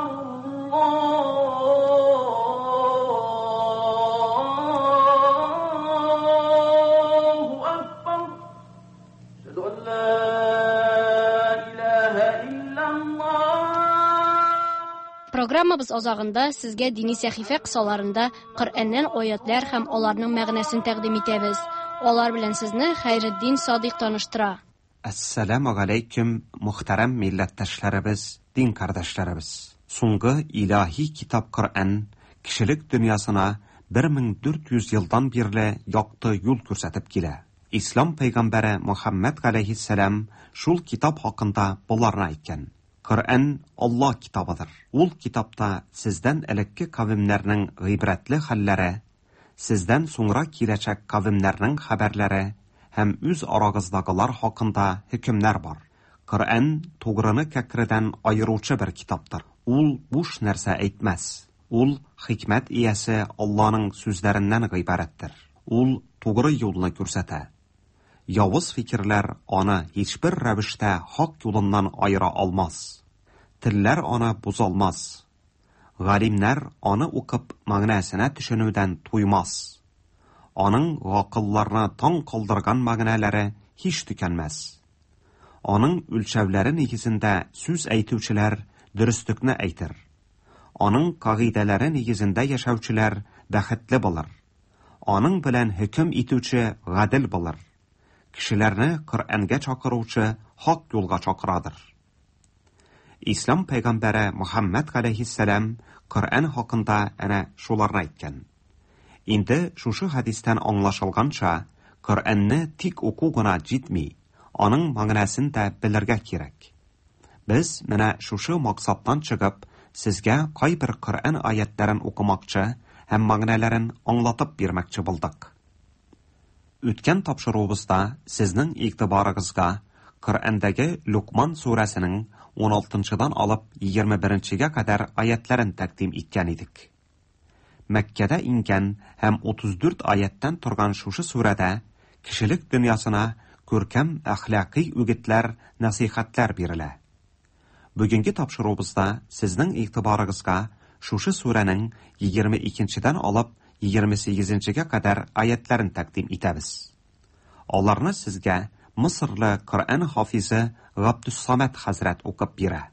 Allahu Akbar. Ashhadu an la ilaha illallah. Программабыз азагында сезгә дини сәхифә кысаларында Коръәннән аятлар һәм аларның мәгънәсен тәкъдим итәбез. Алар белән сезне Хәйретдин Садыйк таныштыра. Ассаламу алейкум, мөхтәрәм милләттәшләребез, дин кардәшләребез. Соңгы илаһи китап Коръән кишелек дөньясына bir мең дүрт йөз елдан бирле якты юл күрсәтеп килә. Ислам пәйгамбәре Мөхәммәд галәйһиссәлам шул китап хакында буларны әйткән. Коръән Аллаһ китабыдыр. Ул китапта сездән элекке кавемнәрнең гыйбрәтле хәлләре, сездән соңра киләчәк кавемнәрнең хәбәрләре һәм үз арагыздагылар хакында хөкемнәр бар. Коръән тугрыны кәкредән айыручы бер китаптыр. Ул буш нәрсә әйтмәс. Ул хикмәт иясе Аллаһның сүзләреннән гыйбарәттер. Ул тугры юлны күрсәтә. Явыз фикерләр аны һичбер рәвештә хак юлыннан айыра алмас. Телләр аны бузалмас. Галимнәр аны укып мәгънәсенә төшенүдән туймас. Аның гакылларны таң калдырган мәгънәләре һич төкәнмәс. Аның үлчәүләре нигезендә сүз әйтүчеләр дөреслекне әйтер. Аның кагыйдәләре нигезендә яшәүчеләр бәхетле булыр. Аның белән хөкем итүче гадел булыр. Кешеләрне Коръәнгә чакыручы хак юлга чакырадыр. Ислам пәйгамбәре Мөхәммәд галәйһиссәлам Коръән хакында әнә шуларны әйткән. Инде шушы хадистән аңлашылганча, Коръәнне тик уку гына җитми, аның мәгънәсен дә белергә кирәк. Без менә шушы максаттан чыгып, сезгә кайбер Коръән аятларын укымакчы һәм мәгънәләрен аңлатып бирмәкче булдык. Үткән тапшыруыбызда сезнең игътибарыгызга Коръәндәге Лукман сүрәсенең он алтынчыдан алып егерме беренчегә кадәр аятларын тәкъдим иткән идек. Мәккәдә ингән һәм утыз дүрт аяттан торган шушы сүрәдә кешелек дөньясына күркәм әхлакый үгетләр, насихатлар бирелә. Бүгенге тапшыруыбызда сезнең игътибарыгызга шушы сүрәнең егерме икенчедән алып егерме сигезенчегә кадәр аятларын тәкъдим итәбез. Аларны сезгә Мисырлы Коръән хафизы Габдуссамад хәзрәт укып бирә.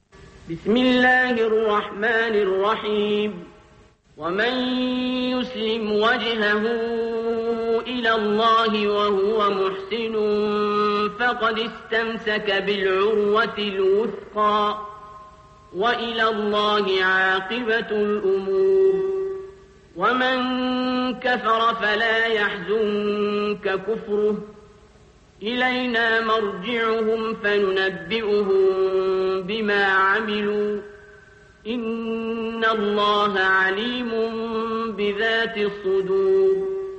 Бисмиллаһир-рахманир-рахим. ومن يسلم وجهه إلى الله وهو محسن فقد استمسك بالعروة الوثقى وإلى الله عاقبة الأمور ومن كفر فلا يحزنك كفره إلينا مرجعهم فننبئهم بما عملوا إن الله عليم بذات الصدور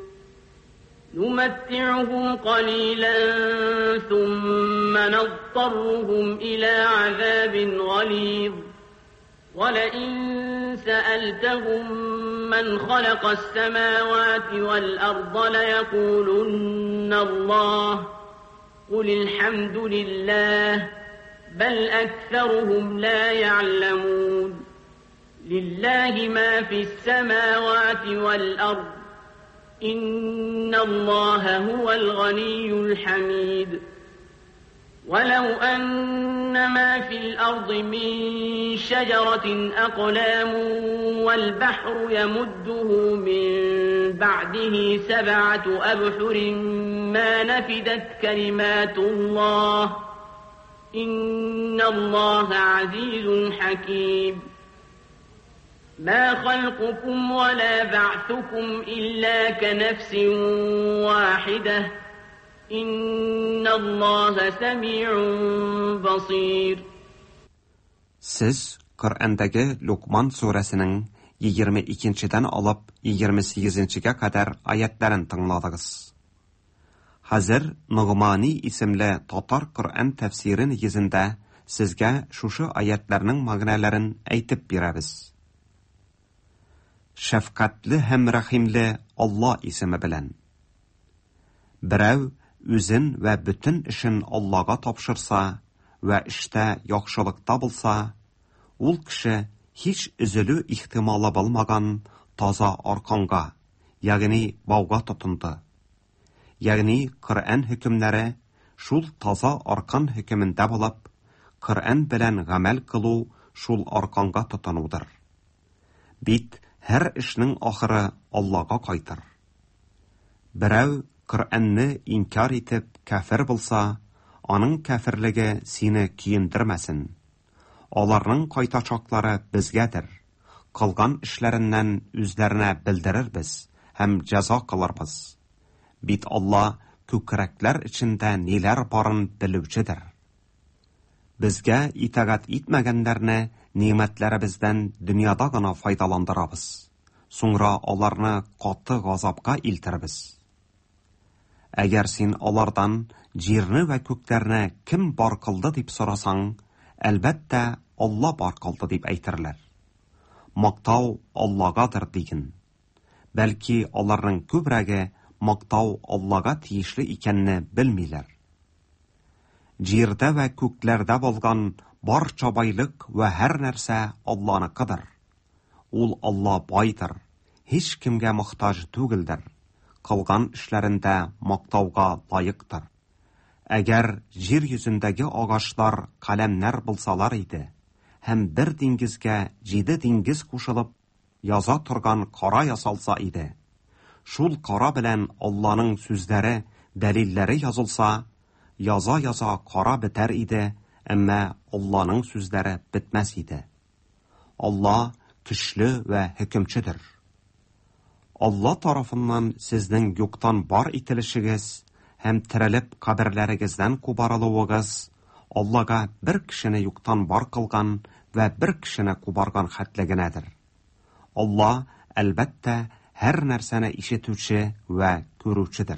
نمتعهم قليلا ثم نضطرهم إلى عذاب غليظ ولئن سألتهم من خلق السماوات والأرض ليقولن الله قل الحمد لله بل أكثرهم لا يعلمون لله ما في السماوات والأرض إن الله هو الغني الحميد ولو أن ما في الأرض من شجرة أقلام والبحر يمده من بعده سبعة أبحر ما نفدت كلمات الله إن الله عزيز حكيم ما خلقكم ولا بعثكم إلا كنفس واحدة إن الله سميع بصير. Siz Qur'andagi Luqman surəsinin iyirmi ikincidən alıb iyirmi səkkizinciyə qədər ayətlərini tыңladınız. Hazır Nuğmani isimli Tatar Qur'an təfsiri negizində sizə şuşu ayətlərinin məğnələrini aytib berəmiz. Şəfqətli həm rəhimli Allah ismi bilən. Birəv üzün və bütün işin Allah'a tapşırsa və işdə yaxşılıqda bulsa, ol kişi hiç üzülü ihtimala bulmağan taza arqanğa, yəni bağğa tutundu. Yəni Qur'an hükümləri şul taza arqan hükümündə bulub, Qur'an bilən qəməl qılu şul arqanğa tutunudur. Bit hər işinin axırı Allah'a qaytır. Birəv Qur'anni inkar etib kafir bulsa, onun kafirligi seni kiyindirməsin. Onların qaytacaqları bizgədir. Qılğan işlərindən üzlərinə bildirir biz, həm cəza qılırız. Bit Allah kökürəklər içində nelər barın biluvchidir. Bizga itaat etmagənlərini ne'matlarimizdan dunyoda g'ana foydalandiramiz. So'ngra ularni qattiq g'azabga iltiramiz. Agar sen ulardan yerni va ko'klarni kim bor qildi deb so'rasang, albatta Alloh bor qildi deb aytirlar. Maqtov Allohgadir degin. Balki ularning ko'pragi maqtov Allohga tegishli ekanini bilmaylar. Yerda va ko'klarda bo'lgan barcha boylik va har narsa Allohnikidir. Ul Alloh boydir, hech kimga muhtoj tugildir. Qilgan ishlarinda maqtovga loyiqdir. Agar yer yuzindagi og'ochlar qalamlar bo'lsalar edi, ham bir dengizga yedi dengiz qo'shilib yoza turgan qora yasalsa edi, shul qora bilan Allohning so'zlari, dalillari yozilsa, yoza yoza qora bitar edi, ammo Allohning so'zlari bitmas edi. Alloh kuchli va hukmchidir. Allah tarafından sizning yo'qdan bor etilishingiz hem tirilib qabrlaringizdan qo'bariluving'iz Allohga bir kishini yo'qdan bor qilgan va bir kishini qo'bargan xatliginadir. Alloh albatta har narsani eshituvchi va ko'ruvchidir.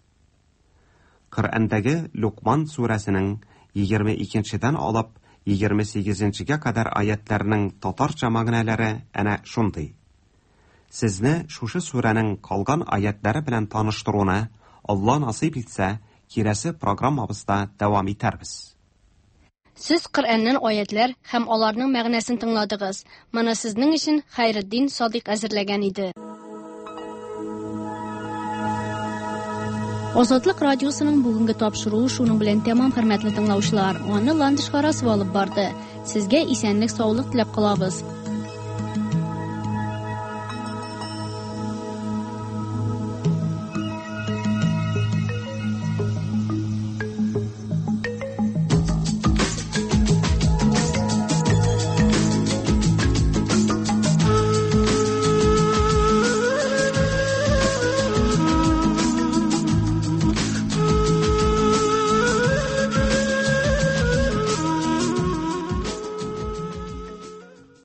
Qur'ondagi Luqman surasining yigirma ikkinchidan olib yigirma sakkizinchiga qadar oyatlarining tatarcha ma'nolari ana shunday. Sizni shusha suraning qolgan oyatlari bilan tanishtiruvni Alloh nasib etsa, kelasi programmamizda davom etamiz. Siz Qur'onning oyatlar ham ularning ma'nosini tingladingiz. Mana sizning uchun Xayriddin Sodiq azirlagan edi. Ozodlik radiosining bugungi topshiruvi shuning bilan tamom, hurmatli tinglovchilar. Uni landishqarasi olib bordi. Sizga esenlik, sog'lik tilab qolamiz.